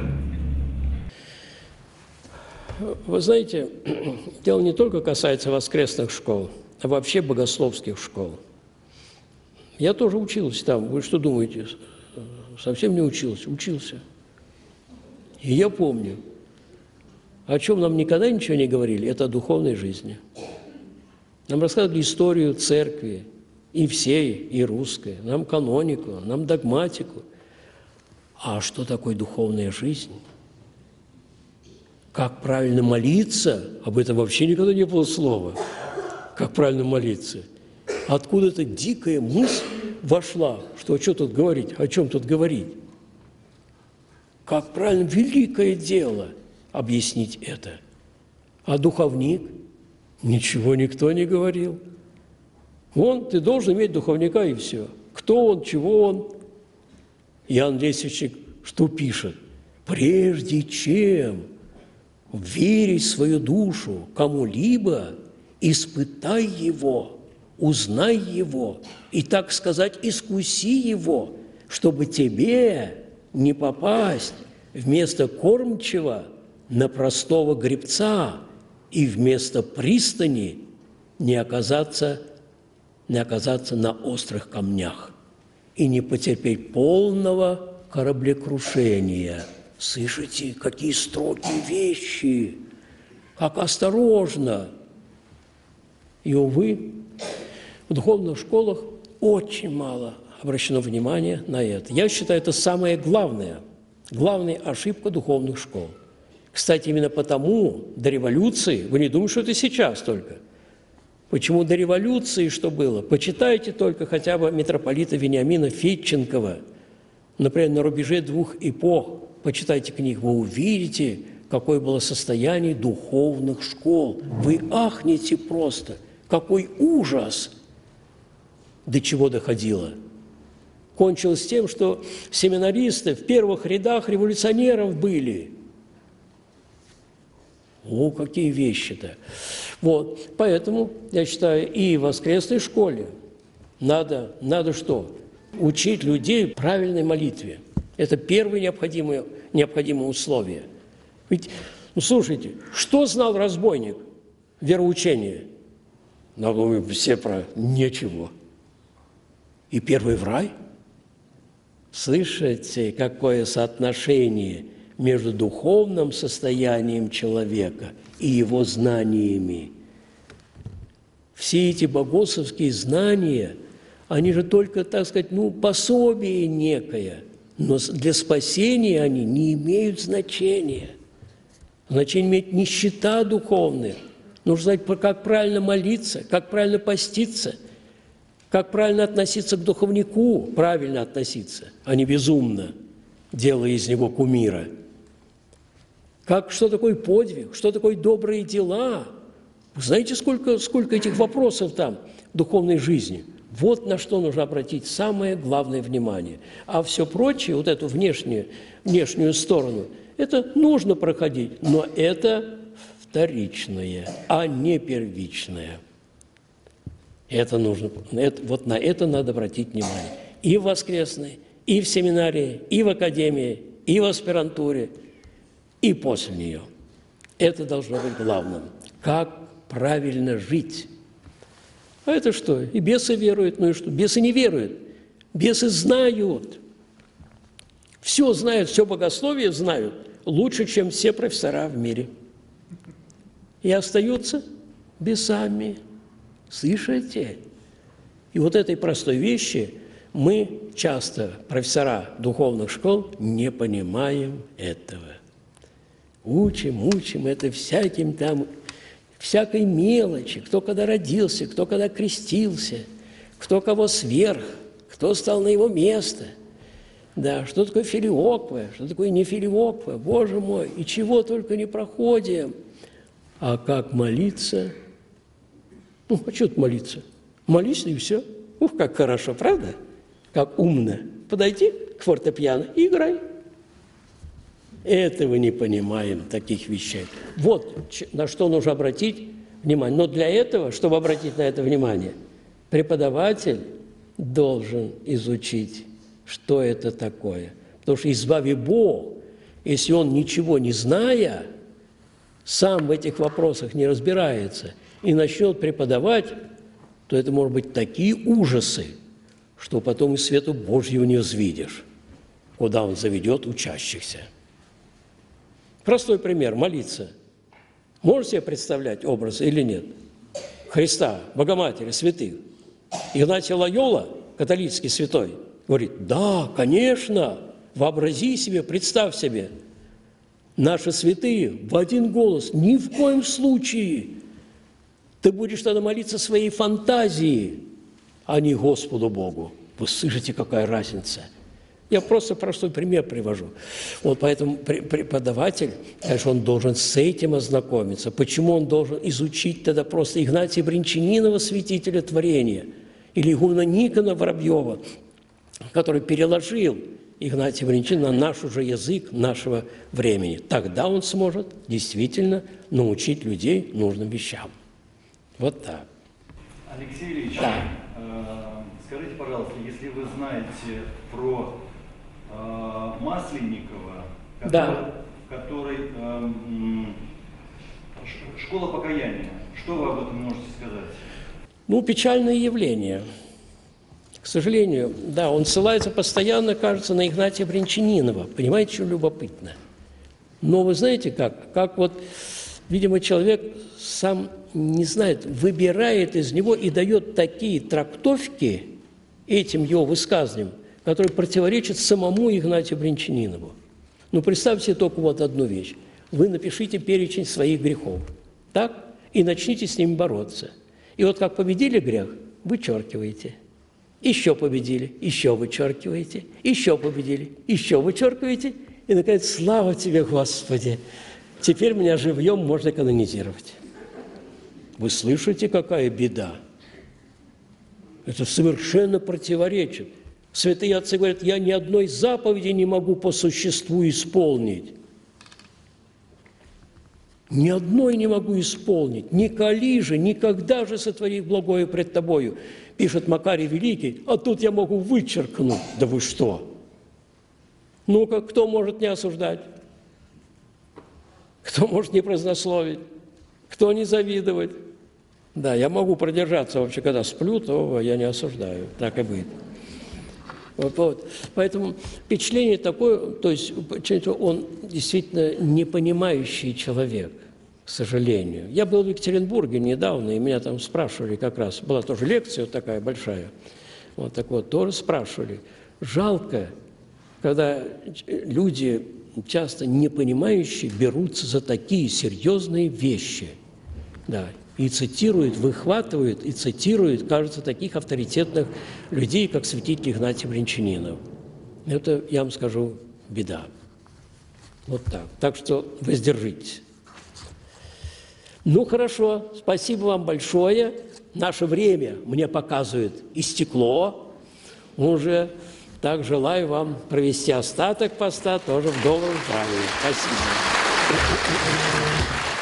Вы знаете, дело не только касается воскресных школ, а вообще богословских школ. Я тоже учился там. Вы что думаете? Совсем не учился. Учился. И я помню, о чем нам никогда ничего не говорили, это о духовной жизни. Нам рассказывали историю церкви, и всей, и русской, нам канонику, нам догматику. А что такое духовная жизнь? Как правильно молиться? Об этом вообще никогда не было слова. Как правильно молиться? Откуда-то дикая мысль вошла, что тут говорить, о чем тут говорить? Как правильно, великое дело объяснить это. А духовник? Ничего никто не говорил. Вон, ты должен иметь духовника, и все. Кто он, чего он? Иоанн Лествичник что пишет? Прежде чем верить в свою душу кому-либо, испытай его, узнай его и, так сказать, искуси его, чтобы тебе не попасть вместо кормчего на простого гребца и вместо пристани не оказаться на острых камнях и не потерпеть полного кораблекрушения. Слышите, какие строгие вещи, как осторожно. И, увы, в духовных школах очень мало обращено внимание на это. Я считаю, это самое главное. Главная ошибка духовных школ. Кстати, именно потому до революции, вы не думаете, что это сейчас только. Почему до революции что было? Почитайте только хотя бы митрополита Вениамина Федченкова, например, на рубеже двух эпох. Почитайте книг, вы увидите, какое было состояние духовных школ. Вы ахнете просто. Какой ужас! До чего доходило? Кончилось тем, что семинаристы в первых рядах революционеров были. О, какие вещи-то! Вот, поэтому, я считаю, и в воскресной школе надо что? Учить людей правильной молитве. Это первое необходимое условие. Ведь, слушайте, что знал разбойник? Вероучение. Но все про ничего. И первый в рай? Слышите, какое соотношение между духовным состоянием человека и его знаниями? Все эти богословские знания, они же только, так сказать, пособие некое, но для спасения они не имеют значения. Значение имеет нищета духовная. Нужно знать, как правильно молиться, как правильно поститься, как правильно относиться к духовнику, правильно относиться, а не безумно, делая из него кумира. Что такое подвиг, что такое добрые дела. Вы знаете, сколько этих вопросов там в духовной жизни? Вот на что нужно обратить самое главное внимание. А все прочее, вот эту внешнюю сторону, это нужно проходить, но это вторичное, а не первичное. Вот на это надо обратить внимание. И в воскресной, и в семинарии, и в академии, и в аспирантуре, и после нее. Это должно быть главным. Как правильно жить. А это что? И бесы веруют, и что? Бесы не веруют. Бесы знают. Все знают, все богословие знают лучше, чем все профессора в мире. И остаются бесами. Слышите? И вот этой простой вещи мы часто, профессора духовных школ, не понимаем этого. Учим это всякой мелочи, кто когда родился, кто когда крестился, кто кого сверх, кто стал на его место. Да, что такое филиоквия, что такое не филиоквия, Боже мой, и чего только не проходим. А как молиться? А что тут молиться? Молись, и все. Ух, как хорошо, правда? Как умно. Подойди к фортепиано и играй. Этого не понимаем, таких вещей. Вот на что нужно обратить внимание. Но для этого, чтобы обратить на это внимание, преподаватель должен изучить, что это такое. Потому что избави Бог, если он ничего не зная, сам в этих вопросах не разбирается и начнет преподавать, то это может быть такие ужасы, что потом и свету Божьего не возвидишь, куда он заведет учащихся. Простой пример – молиться. Можете себе представлять образ или нет? Христа, Богоматери, святых. Игнатий Лойола, католический святой, говорит: да, конечно, вообрази себе, представь себе. Наши святые в один голос: ни в коем случае. Ты будешь тогда молиться своей фантазии, а не Господу Богу. Вы слышите, какая разница? Я просто простой пример привожу. Вот поэтому преподаватель, конечно, он должен с этим ознакомиться. Почему он должен изучить тогда просто Игнатия Бринчанинова, святителя творения, или игумена Никона Воробьева, который переложил Игнатия Бринчанина на наш уже язык нашего времени. Тогда он сможет действительно научить людей нужным вещам. Вот так. Алексей Ильич, да. Скажите, пожалуйста, если вы знаете про Масленникова, который школа покаяния, что вы об этом можете сказать? Печальное явление. К сожалению, да, он ссылается постоянно, кажется, на Игнатия Бринчанинова. Понимаете, что любопытно? Но вы знаете как вот, видимо, человек сам не знает, выбирает из него и дает такие трактовки этим его высказываниям, которые противоречат самому Игнатию Бринчанинову. Ну, представьте только вот одну вещь. Вы напишите перечень своих грехов, так? И начните с ними бороться. И вот как победили грех, вычеркиваете. Еще победили, еще вычеркиваете. Еще победили, еще вычеркиваете. И, наконец, слава тебе, Господи! Теперь меня живьем можно канонизировать. Вы слышите, какая беда? Это совершенно противоречит. Святые отцы говорят, я ни одной заповеди не могу по существу исполнить. Ни одной не могу исполнить. Николи же, никогда же сотвори благое пред тобою, пишет Макарий Великий, а тут я могу вычеркнуть. Да вы что? Ну-ка, кто может не осуждать? Кто может не празднословить? Кто не завидовать? Да, я могу продержаться вообще, когда сплю, то я не осуждаю. Так и будет. Вот. Поэтому впечатление такое, то есть он действительно непонимающий человек, к сожалению. Я был в Екатеринбурге недавно, и меня там спрашивали как раз, была тоже лекция вот такая большая, вот так вот, тоже спрашивали. Жалко, когда люди, часто непонимающие, берутся за такие серьезные вещи, да, и цитируют, выхватывают и цитируют, кажется, таких авторитетных людей, как святитель Игнатий Брянчанинов. Это, я вам скажу, беда. Вот так. Так что воздержитесь. Ну, хорошо, спасибо вам большое. Наше время, мне показывает, истекло уже. Так желаю вам провести остаток поста тоже в добром здравии. Спасибо.